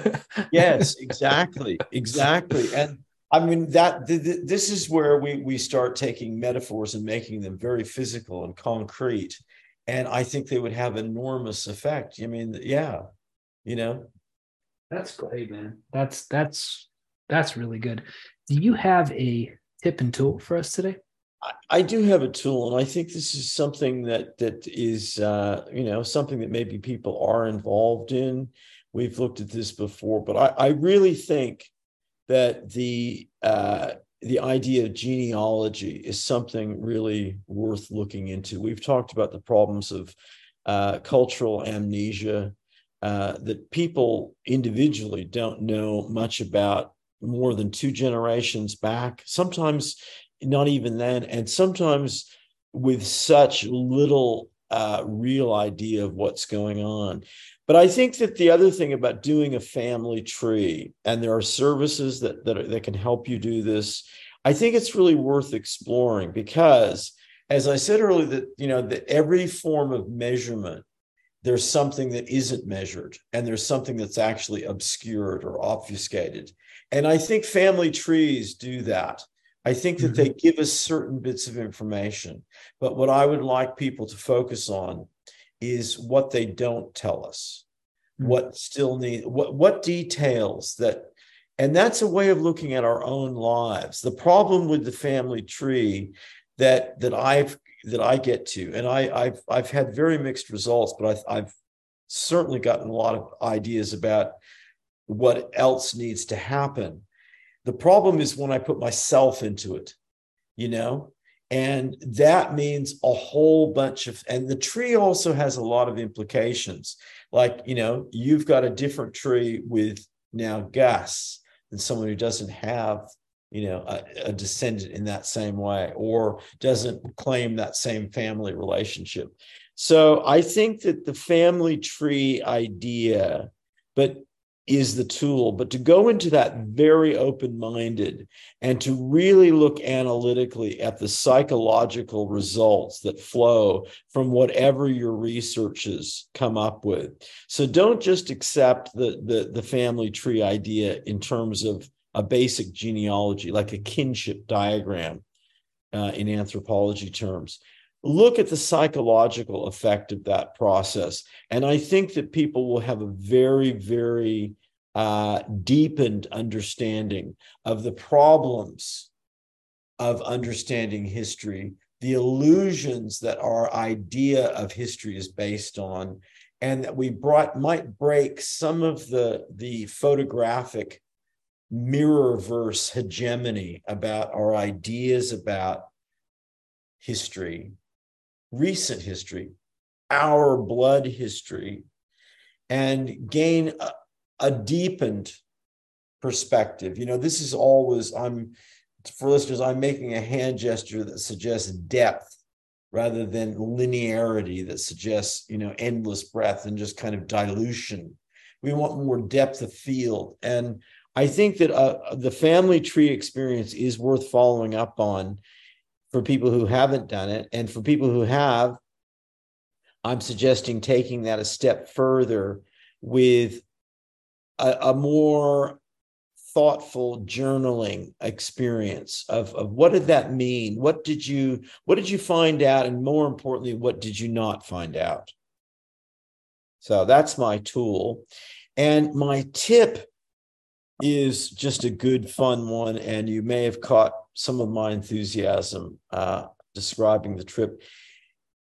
Yes, exactly, exactly. And I mean that th- th- this is where we we start taking metaphors and making them very physical and concrete. And I think they would have enormous effect. I mean, yeah, you know, That's great, man. That's that's that's really good. Do you have a tip and tool for us today? I, I do have a tool, and I think this is something that that is uh, you know, something that maybe people are involved in. We've looked at this before, but I, I really think that the uh, the idea of genealogy is something really worth looking into. We've talked about the problems of uh, cultural amnesia, uh, that people individually don't know much about more than two generations back, sometimes not even then, and sometimes with such little uh, real idea of what's going on. But I think that the other thing about doing a family tree, and there are services that that, that can help you do this, I think it's really worth exploring because, as I said earlier, that you know that every form of measurement, there's something that isn't measured, and there's something that's actually obscured or obfuscated. And I think family trees do that. I think that Mm-hmm. they give us certain bits of information. But what I would like people to focus on is what they don't tell us, what still need what what details that, and that's a way of looking at our own lives. The problem with the family tree that that I've that I get to, and I, I've I've had very mixed results, but I've, I've certainly gotten a lot of ideas about what else needs to happen. The problem is when I put myself into it, you know, and that means a whole bunch of, and the tree also has a lot of implications. Like, you know, you've got a different tree with now Gus than someone who doesn't have, you know, a, a descendant in that same way or doesn't claim that same family relationship. So I think that the family tree idea, but is the tool, but to go into that very open-minded and to really look analytically at the psychological results that flow from whatever your researches come up with. So don't just accept the, the, the family tree idea in terms of a basic genealogy, like a kinship diagram uh, in anthropology terms. Look at the psychological effect of that process. And I think that people will have a very, very uh, deepened understanding of the problems of understanding history, the illusions that our idea of history is based on, and that we brought might break some of the, the photographic mirror-verse hegemony about our ideas about history, recent history, our blood history, and gain a, a deepened perspective. You know, this is always, I'm, for listeners, I'm making a hand gesture that suggests depth rather than linearity that suggests, you know, endless breadth and just kind of dilution. We want more depth of field. And I think that uh, the family tree experience is worth following up on for people who haven't done it. And for people who have, I'm suggesting taking that a step further with a, a more thoughtful journaling experience of, of what did that mean? What did you what did you find out? And more importantly, what did you not find out? So that's my tool. And my tip is just a good, fun one. And you may have caught some of my enthusiasm uh, describing the trip.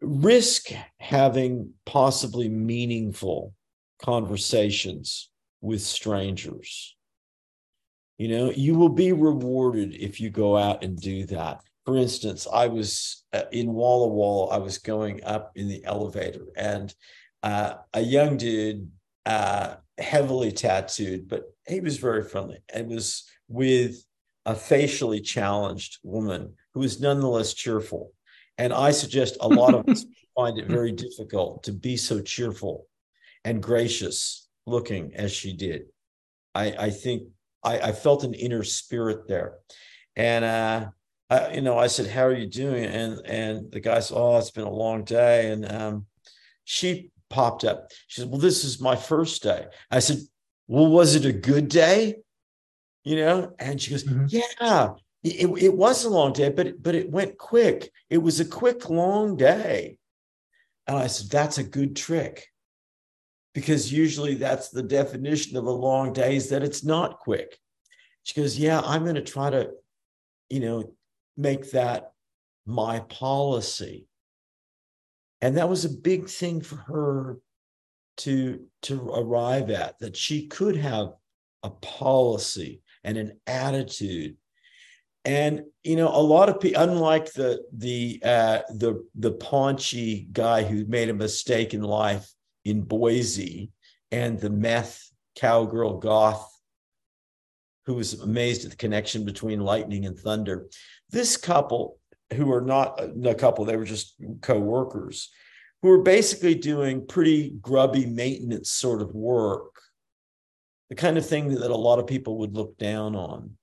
risk having possibly meaningful conversations with strangers. You know, you will be rewarded if you go out and do that. For instance, I was uh, in Walla Walla, I was going up in the elevator, and uh, a young dude, uh, heavily tattooed, but he was very friendly, and was with a facially challenged woman who was nonetheless cheerful. And I suggest a lot of us find it very difficult to be so cheerful and gracious looking as she did. I, I think I, I felt an inner spirit there. And, uh, I, you know, I said, how are you doing? And, and the guy said, oh, it's been a long day. And um, she popped up. She said, well, this is my first day. I said, well, was it a good day? You know? And she goes, mm-hmm. yeah, it, it was a long day, but, it, but it went quick. It was a quick, long day. And I said, that's a good trick. Because usually that's the definition of a long day, is that it's not quick. She goes, yeah, I'm going to try to, you know, make that my policy. And that was a big thing for her to, to arrive at, that she could have a policy and an attitude. And, you know, a lot of people, unlike the, the, uh, the, the paunchy guy who made a mistake in life in Boise, and the meth cowgirl goth who was amazed at the connection between lightning and thunder. This couple, who are not a couple, they were just co-workers, who were basically doing pretty grubby maintenance sort of work, the kind of thing that a lot of people would look down on.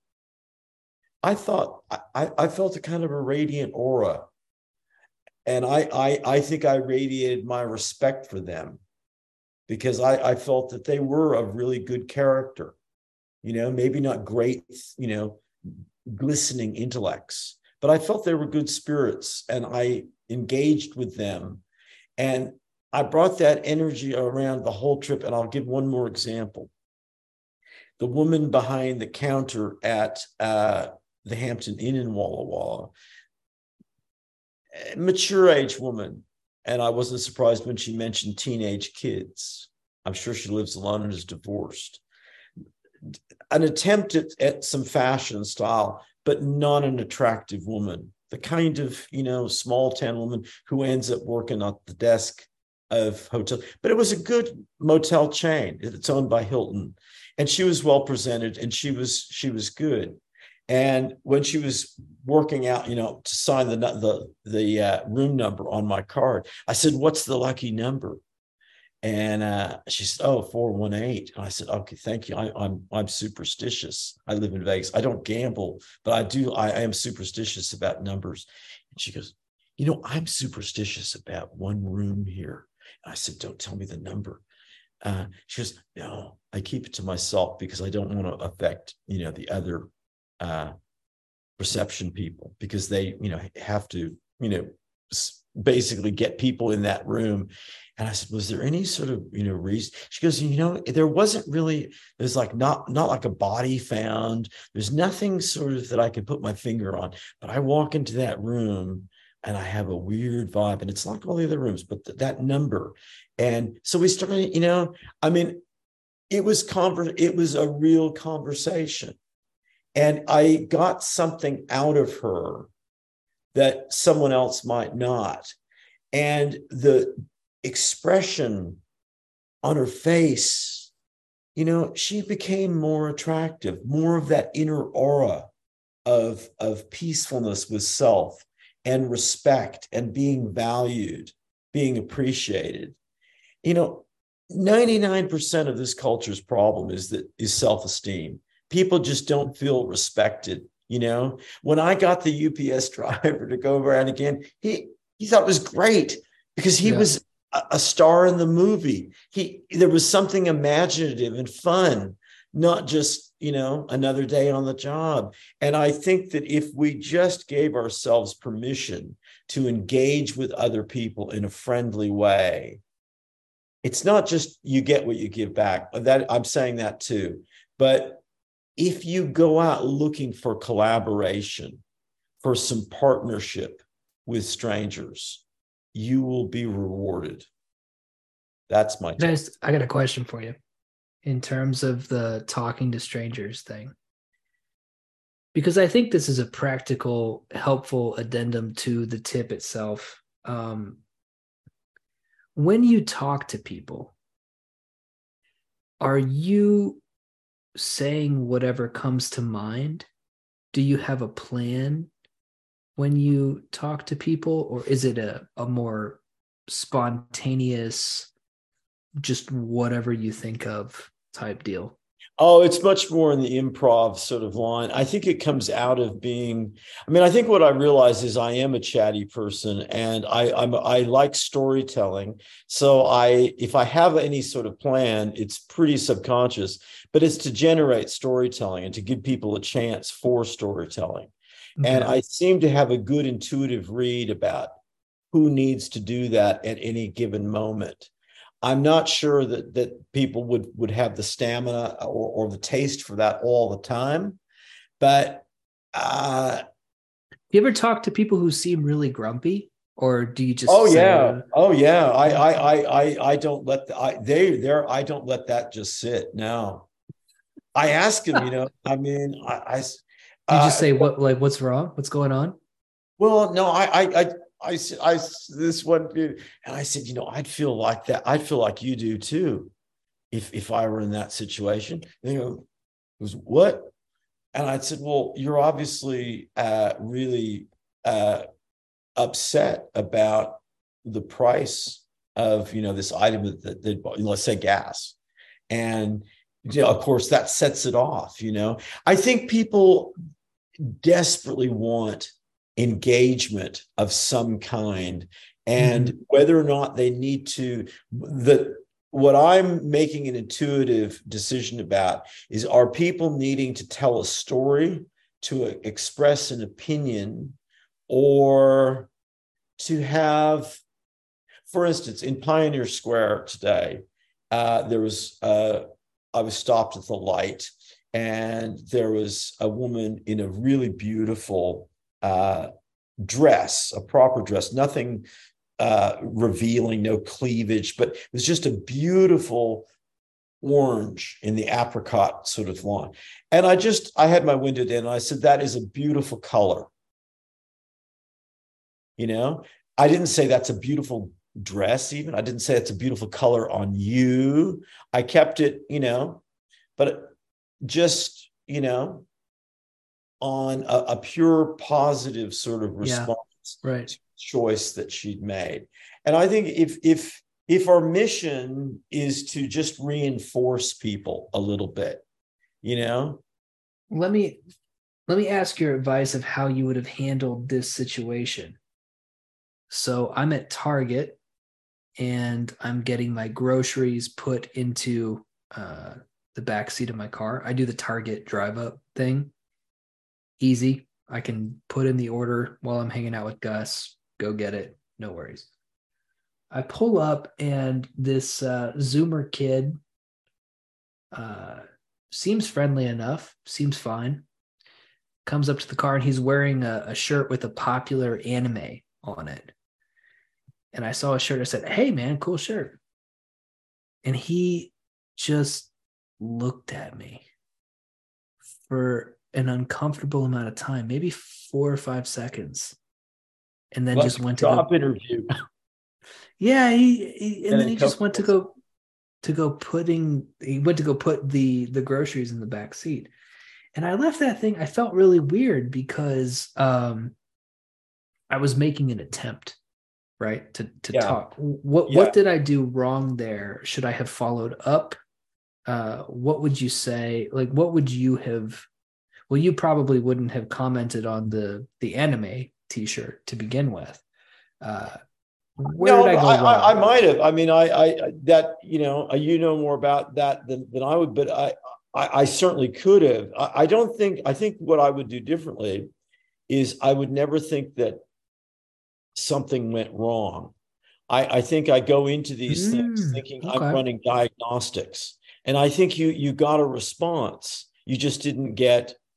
I thought, I, I felt a kind of a radiant aura. And I, I, I think I radiated my respect for them, because I, I felt that they were of really good character, you know, maybe not great, you know, glistening intellects, but I felt they were good spirits, and I engaged with them. And I brought that energy around the whole trip. And I'll give one more example. The woman behind the counter at uh, the Hampton Inn in Walla Walla, mature age woman. And I wasn't surprised when she mentioned teenage kids. I'm sure she lives alone and is divorced. An attempt at, at some fashion style, but not an attractive woman. The kind of, you know, small town woman who ends up working at the desk of hotel. But it was a good motel chain. It's owned by Hilton. And she was well presented, and she was, she was good. And when she was working out, you know, to sign the the the uh, room number on my card, I said, "What's the lucky number?" And uh, she said, "Oh, four one eight." And I said, "Okay, thank you. I, I'm I'm superstitious. I live in Vegas. I don't gamble, but I do. I, I am superstitious about numbers." And she goes, "You know, I'm superstitious about one room here." And I said, "Don't tell me the number." Uh, she goes, "No, I keep it to myself because I don't want to affect, you know, the other uh, reception people, because they, you know, have to, you know, basically get people in that room." And I said, "Was there any sort of, you know, reason?" She goes, "You know, there wasn't really, there's like not, not like a body found. There's nothing sort of that I can put my finger on, but I walk into that room and I have a weird vibe, and it's like all the other rooms, but th- that number." And so we started, you know, I mean, it was conver- it was a real conversation. And I got something out of her that someone else might not. And the expression on her face, you know, she became more attractive, more of that inner aura of, of peacefulness with self and respect and being valued, being appreciated. You know, ninety-nine percent of this culture's problem is that is self-esteem. People just don't feel respected. You know, when I got the U P S driver to go around again, he, he thought it was great because he yeah. was a, a star in the movie. He, there was something imaginative and fun, not just, you know, another day on the job. And I think that if we just gave ourselves permission to engage with other people in a friendly way, it's not just you get what you give back. That I'm saying that too. But if you go out looking for collaboration, for some partnership with strangers, you will be rewarded. That's my take. Guys, I got a question for you in terms of the talking to strangers thing. Because I think this is a practical, helpful addendum to the tip itself. Um, when you talk to people, are you saying whatever comes to mind? Do you have a plan when you talk to people, or is it a, a more spontaneous, just whatever you think of type deal? Oh, it's much more in the improv sort of line. I think it comes out of being, I mean, I think what I realize is I am a chatty person, and I I'm I like storytelling. So I if I have any sort of plan, it's pretty subconscious, but it's to generate storytelling and to give people a chance for storytelling. Okay. And I seem to have a good intuitive read about who needs to do that at any given moment. I'm not sure that that people would would have the stamina or, or the taste for that all the time, but uh, you ever talk to people who seem really grumpy, or do you just? Oh say, yeah, oh yeah. I I I I I don't let the, I they there I don't let that just sit. No, I ask them. You know, I mean, I, I you just uh, say what like what's wrong? What's going on? Well, no, I I I. I, I, this one, and I said, you know, I'd feel like that. I'd feel like you do too, if if I were in that situation. And they go, it was what? And I said, well, you're obviously uh, really uh, upset about the price of, you know, this item that, that, that let's say gas, and you know, of course that sets it off. You know, I think people desperately want engagement of some kind, and mm-hmm. whether or not they need to, the what I'm making an intuitive decision about is, are people needing to tell a story, to express an opinion, or to have, for instance, in Pioneer Square today, uh, there was uh, I was stopped at the light, and there was a woman in a really beautiful uh, dress, a proper dress, nothing uh, revealing, no cleavage, but it was just a beautiful orange in the apricot sort of line. And I just, I had my window down and I said, that is a beautiful color. You know, I didn't say that's a beautiful dress even. I didn't say it's a beautiful color on you. I kept it, you know, but just, you know, on a, a pure positive sort of response yeah, right. to the choice that she'd made. And I think if if if our mission is to just reinforce people a little bit, you know. Let me let me ask your advice of how you would have handled this situation. So I'm at Target and I'm getting my groceries put into uh, the back seat of my car. I do the Target drive up thing. Easy. I can put in the order while I'm hanging out with Gus, go get it. No worries. I pull up and this uh, Zoomer kid uh, seems friendly enough, seems fine. Comes up to the car and he's wearing a, a shirt with a popular anime on it. And I saw a shirt. I said, hey, man, cool shirt. And he just looked at me for an uncomfortable amount of time, maybe four or five seconds, and then well, just went to job go interview. Yeah, he, he and, and then he just went to go to go putting he went to go put the the groceries in the back seat, and I left that thing. I felt really weird because um, I was making an attempt, right, to to yeah. talk. What yeah. what did I do wrong there? Should I have followed up? Uh, what would you say? Like, what would you have? Well, you probably wouldn't have commented on the the anime T-shirt to begin with. Uh, where no, did I go I, wrong? I, I might have. I mean, I, I that you know, you know more about that than, than I would, but I, I, I certainly could have. I, I don't think. I think what I would do differently is I would never think that something went wrong. I, I think I go into these mm, things thinking okay. I'm running diagnostics, and I think you you got a response. You just didn't get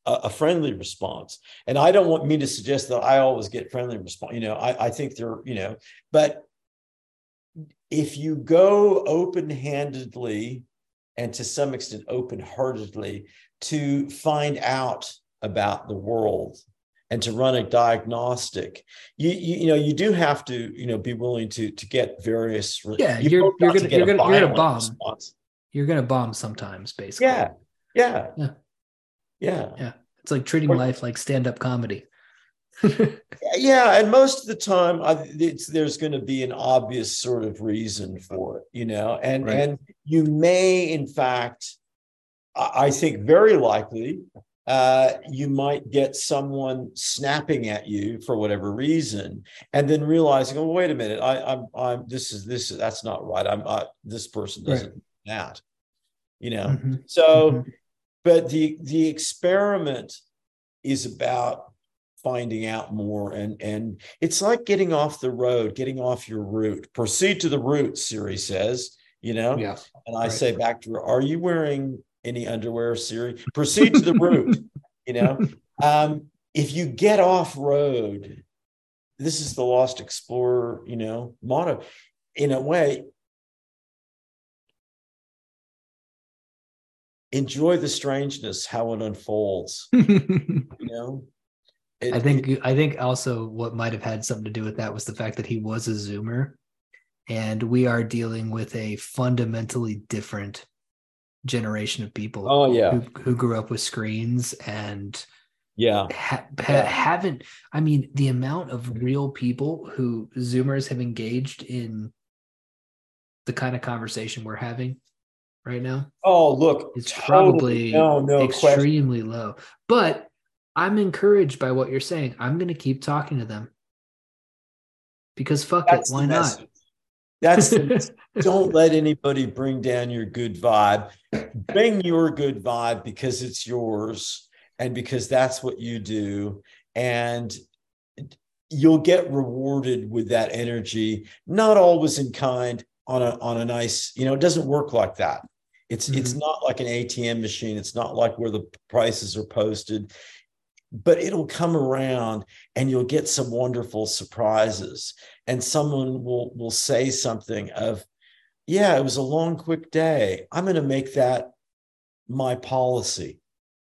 a, a friendly response. And I don't want me to suggest that I always get friendly response. You know, I, I think they're, you know, but if you go open-handedly and to some extent open-heartedly to find out about the world and to run a diagnostic, you, you you know you do have to you know be willing to to get various. Yeah, you're you're gonna to you're gonna you're gonna bomb. Response. You're gonna bomb sometimes, basically. Yeah, yeah, yeah, yeah, yeah. It's like treating or, life like stand-up comedy. Yeah, and most of the time, I, it's, there's going to be an obvious sort of reason for it, you know, and right. and you may, in fact, I think very likely, uh, you might get someone snapping at you for whatever reason, and then realizing, oh, wait a minute, I, I'm, I'm, this is this, is, that's not right. I'm, uh, this person doesn't right. do that, you know. Mm-hmm. So, mm-hmm. but the the experiment is about finding out more, and and it's like getting off the road, getting off your route. Proceed to the route, Siri says, you know. Yeah. And I right. say back to her, are you wearing any underwear, Siri? Proceed to the route, you know. Um, if you get off road, this is the Lost Explorer, you know, motto. In a way, enjoy the strangeness, how it unfolds, you know. It, I think it, I think also what might have had something to do with that was the fact that he was a Zoomer, and we are dealing with a fundamentally different generation of people. Oh yeah, who, who grew up with screens and yeah. Ha, ha, yeah haven't. I mean, the amount of real people who Zoomers have engaged in the kind of conversation we're having right now. Oh look, it's totally, probably no, no extremely question. low, but. I'm encouraged by what you're saying. I'm going to keep talking to them because fuck That's it. Why not? That's the, don't let anybody bring down your good vibe. Bring your good vibe because it's yours and because that's what you do. And you'll get rewarded with that energy, not always in kind, on a, on a nice, you know, it doesn't work like that. It's, mm-hmm. it's not like an A T M machine. It's not like where the prices are posted. But it'll come around and you'll get some wonderful surprises. And someone will, will say something of, yeah, it was a long, quick day. I'm going to make that my policy.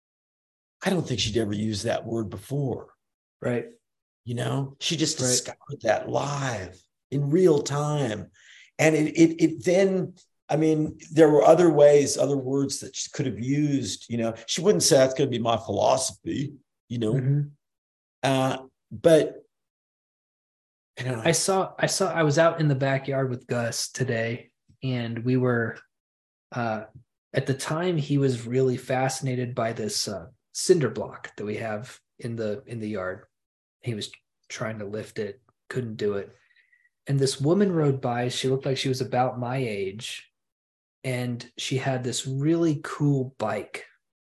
I don't think she'd ever used that word before. Right. You know, she just right. discovered that live in real time. And it, it, it then, I mean, there were other ways, other words that she could have used. You know, she wouldn't say that's going to be my philosophy. You know, mm-hmm. uh, but I don't know. I saw, I saw, I was out in the backyard with Gus today, and we were, uh, at the time, he was really fascinated by this uh, cinder block that we have in the in the yard. He was trying to lift it, couldn't do it, and this woman rode by. She looked like she was about my age, and she had this really cool bike.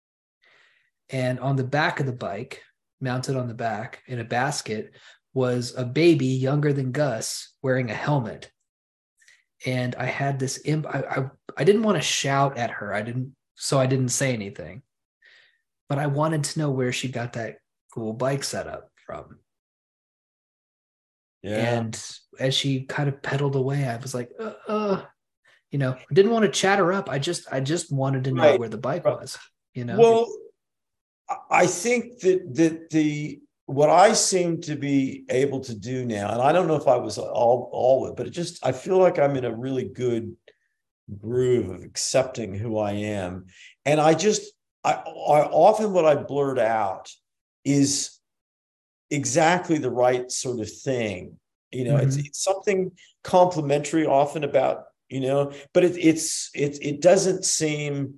And on the back of the bike, mounted on the back in a basket, was a baby younger than Gus wearing a helmet. And I had this imp. I, I, I didn't want to shout at her. I didn't, so I didn't say anything. But I wanted to know where she got that cool bike setup from. Yeah. And as she kind of pedaled away, I was like, uh, uh you know, I didn't want to chat her up. I just, I just wanted to know right. where the bike right. was. You know. Well, I think that that the what I seem to be able to do now, and I don't know if I was all all it, but it just I feel like I'm in a really good groove of accepting who I am, and I just I, I often what I blurt out is exactly the right sort of thing. You know, mm-hmm. it's, it's something complimentary often about you know, but it, it's it it doesn't seem.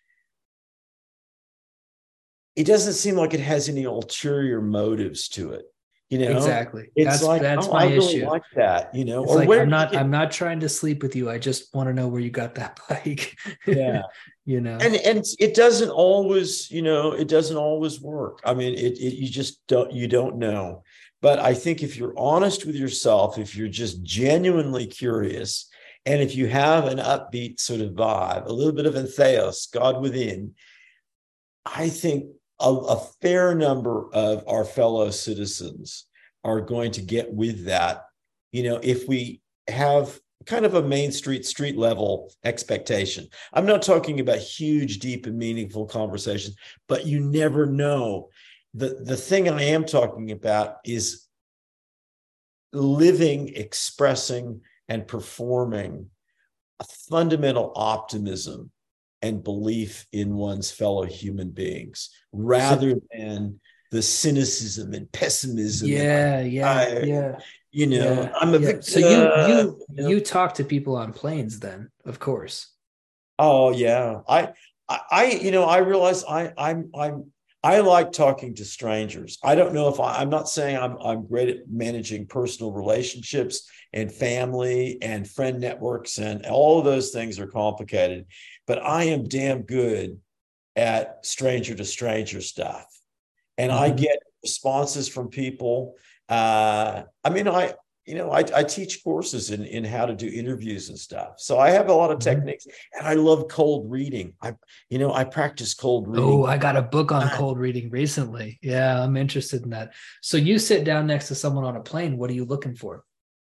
It doesn't seem like it has any ulterior motives to it, you know. Exactly. It's that's, like that's oh, my I really issue. like that, you know. It's or like where I'm not. you, I'm not trying to sleep with you. I just want to know where you got that bike. Yeah, you know. And and it doesn't always, you know, it doesn't always work. I mean, it, it you just don't you don't know. But I think if you're honest with yourself, if you're just genuinely curious, and if you have an upbeat sort of vibe, a little bit of entheos, God within, I think. a, a fair number of our fellow citizens are going to get with that. You know, if we have kind of a main street, street level expectation. I'm not talking about huge, deep, and meaningful conversations, but you never know. The, the thing I am talking about is living, expressing, and performing a fundamental optimism and belief in one's fellow human beings rather so, than the cynicism and pessimism. Yeah, and, yeah, I, yeah. You know, yeah, I'm a yeah. victim. So you you you know? you talk to people on planes then, of course. Oh yeah. I I you know, I realize I I'm I'm I like talking to strangers. I don't know if I, I'm not saying I'm I'm great at managing personal relationships and family and friend networks, and all of those things are complicated, but I am damn good at stranger to stranger stuff. And mm-hmm. I get responses from people. Uh, I mean, I, you know, I, I teach courses in, in how to do interviews and stuff. So I have a lot of mm-hmm. techniques, and I love cold reading. I, you know, I practice cold reading. Oh, I got a book on cold reading recently. Yeah, I'm interested in that. So you sit down next to someone on a plane. What are you looking for?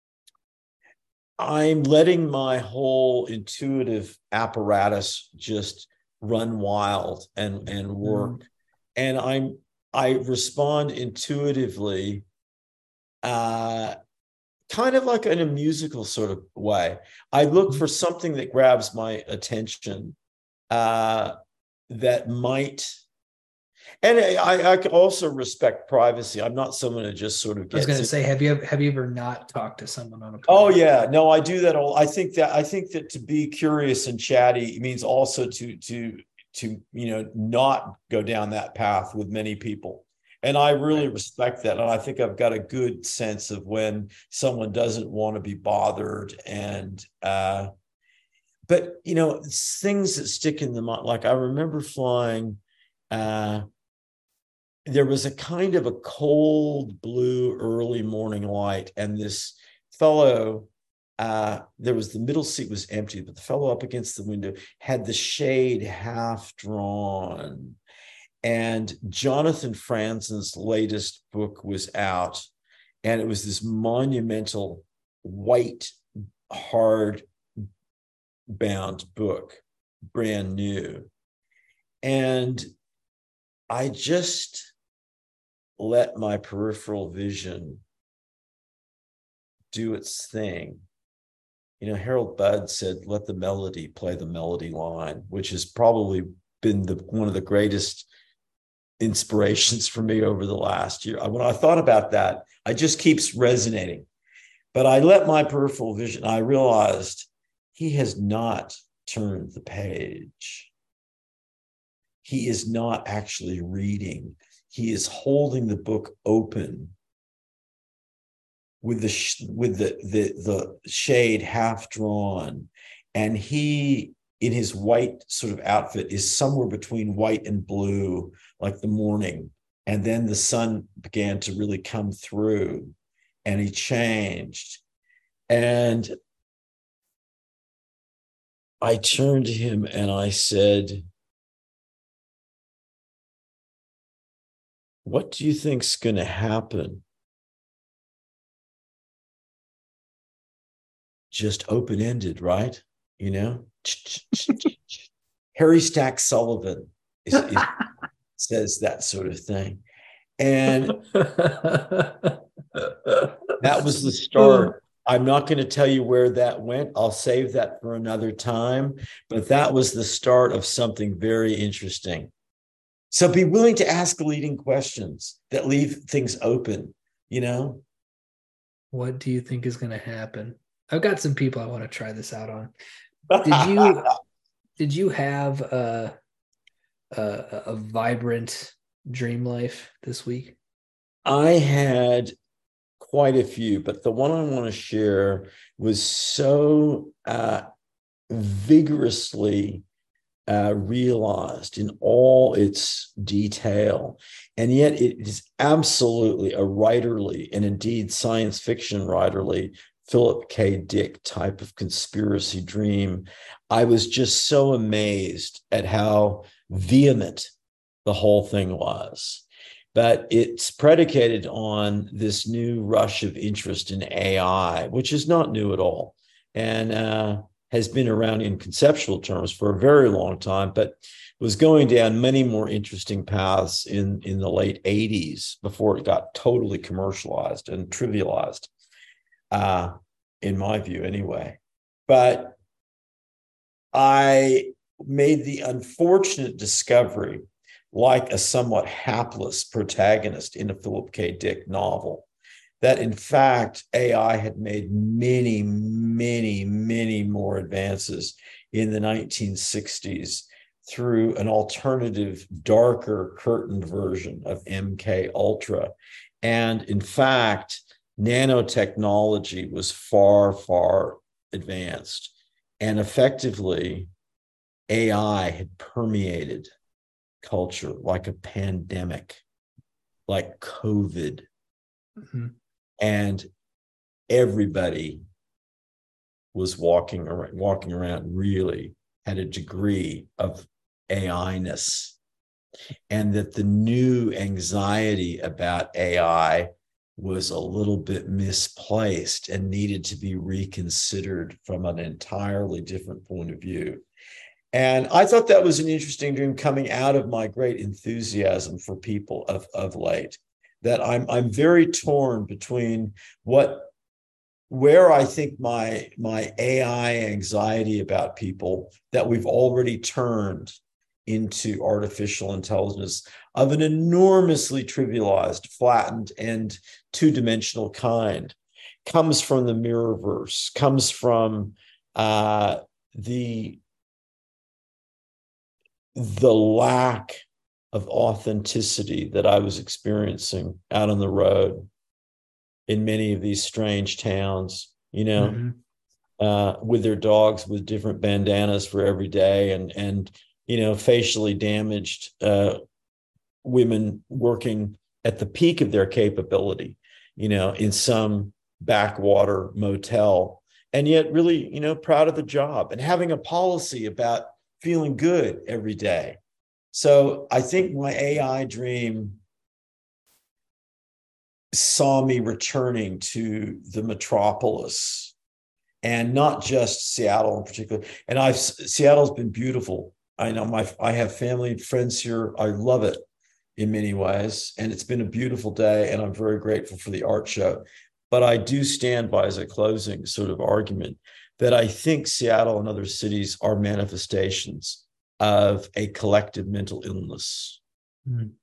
I'm letting my whole intuitive apparatus just run wild and, and work. Mm. And I'm, I respond intuitively, uh, kind of like in a musical sort of way. I look for something that grabs my attention, uh, that might, and I, I also respect privacy. I'm not someone who just sort of gets. I was going to say, have you have you ever not talked to someone on a plane? Oh yeah, no, I do that all. I think that I think that to be curious and chatty means also to to to you know not go down that path with many people. And I really right. respect that. And I think I've got a good sense of when someone doesn't want to be bothered. And, uh, but, you know, things that stick in the mind, like I remember flying, uh, there was a kind of a cold blue early morning light. And this fellow, uh, there was the middle seat was empty, but the fellow up against the window had the shade half drawn. And Jonathan Franzen's latest book was out, and it was this monumental white, hard bound book, brand new. And I just let my peripheral vision do its thing. You know, Harold Budd said, let the melody play the melody line, which has probably been the one of the greatest inspirations for me over the last year. When I thought about that, it just keeps resonating. But I let my peripheral vision, I realized he has not turned the page. He is not actually reading. He is holding the book open with the with the the, the shade half drawn, and he, in his white sort of outfit, is somewhere between white and blue, like the morning. And then the sun began to really come through, and he changed. And I turned to him and I said, what do you think's going to happen? Just open-ended, right? You know? Harry Stack Sullivan is, is, says that sort of thing. And that was the start. I'm not going to tell you where that went. I'll save that for another time. But that was the start of something very interesting. So be willing to ask leading questions that leave things open, you know? What do you think is going to happen? I've got some people I want to try this out on. Did you did you have a, a, a vibrant dream life this week? I had quite a few, but the one I want to share was so uh, vigorously uh, realized in all its detail, and yet it is absolutely a writerly and indeed science fiction writerly Philip K. Dick type of conspiracy dream. I was just so amazed at how vehement the whole thing was. But it's predicated on this new rush of interest in A I, which is not new at all, and uh, has been around in conceptual terms for a very long time, but was going down many more interesting paths in, in the late eighties before it got totally commercialized and trivialized, uh, in my view anyway. But I made the unfortunate discovery, like a somewhat hapless protagonist in a Philip K. Dick novel, that in fact, A I had made many, many, many more advances in the nineteen sixties through an alternative, darker curtained version of M K Ultra. And in fact, nanotechnology was far, far advanced. And effectively, A I had permeated culture like a pandemic, like COVID. Mm-hmm. And everybody was walking around, walking around really had a degree of A I-ness. And that the new anxiety about A I was a little bit misplaced and needed to be reconsidered from an entirely different point of view. And I thought that was an interesting dream coming out of my great enthusiasm for people of, of late, that I'm, I'm very torn between what, where I think my, my A I anxiety about people that we've already turned into artificial intelligence of an enormously trivialized, flattened, and two-dimensional kind comes from the mirrorverse, comes from uh, the the lack of authenticity that I was experiencing out on the road in many of these strange towns, you know, mm-hmm. uh, with their dogs with different bandanas for every day, and, and you know, facially damaged uh, women working at the peak of their capability, you know, in some backwater motel, and yet really, you know, proud of the job and having a policy about feeling good every day. So I think my A I dream saw me returning to the metropolis, and not just Seattle in particular. And I've Seattle's been beautiful. I know my I have family and friends here. I love it in many ways, and it's been a beautiful day, and I'm very grateful for the art show. But I do stand by, as a closing sort of argument, that I think Seattle and other cities are manifestations of a collective mental illness. Mm.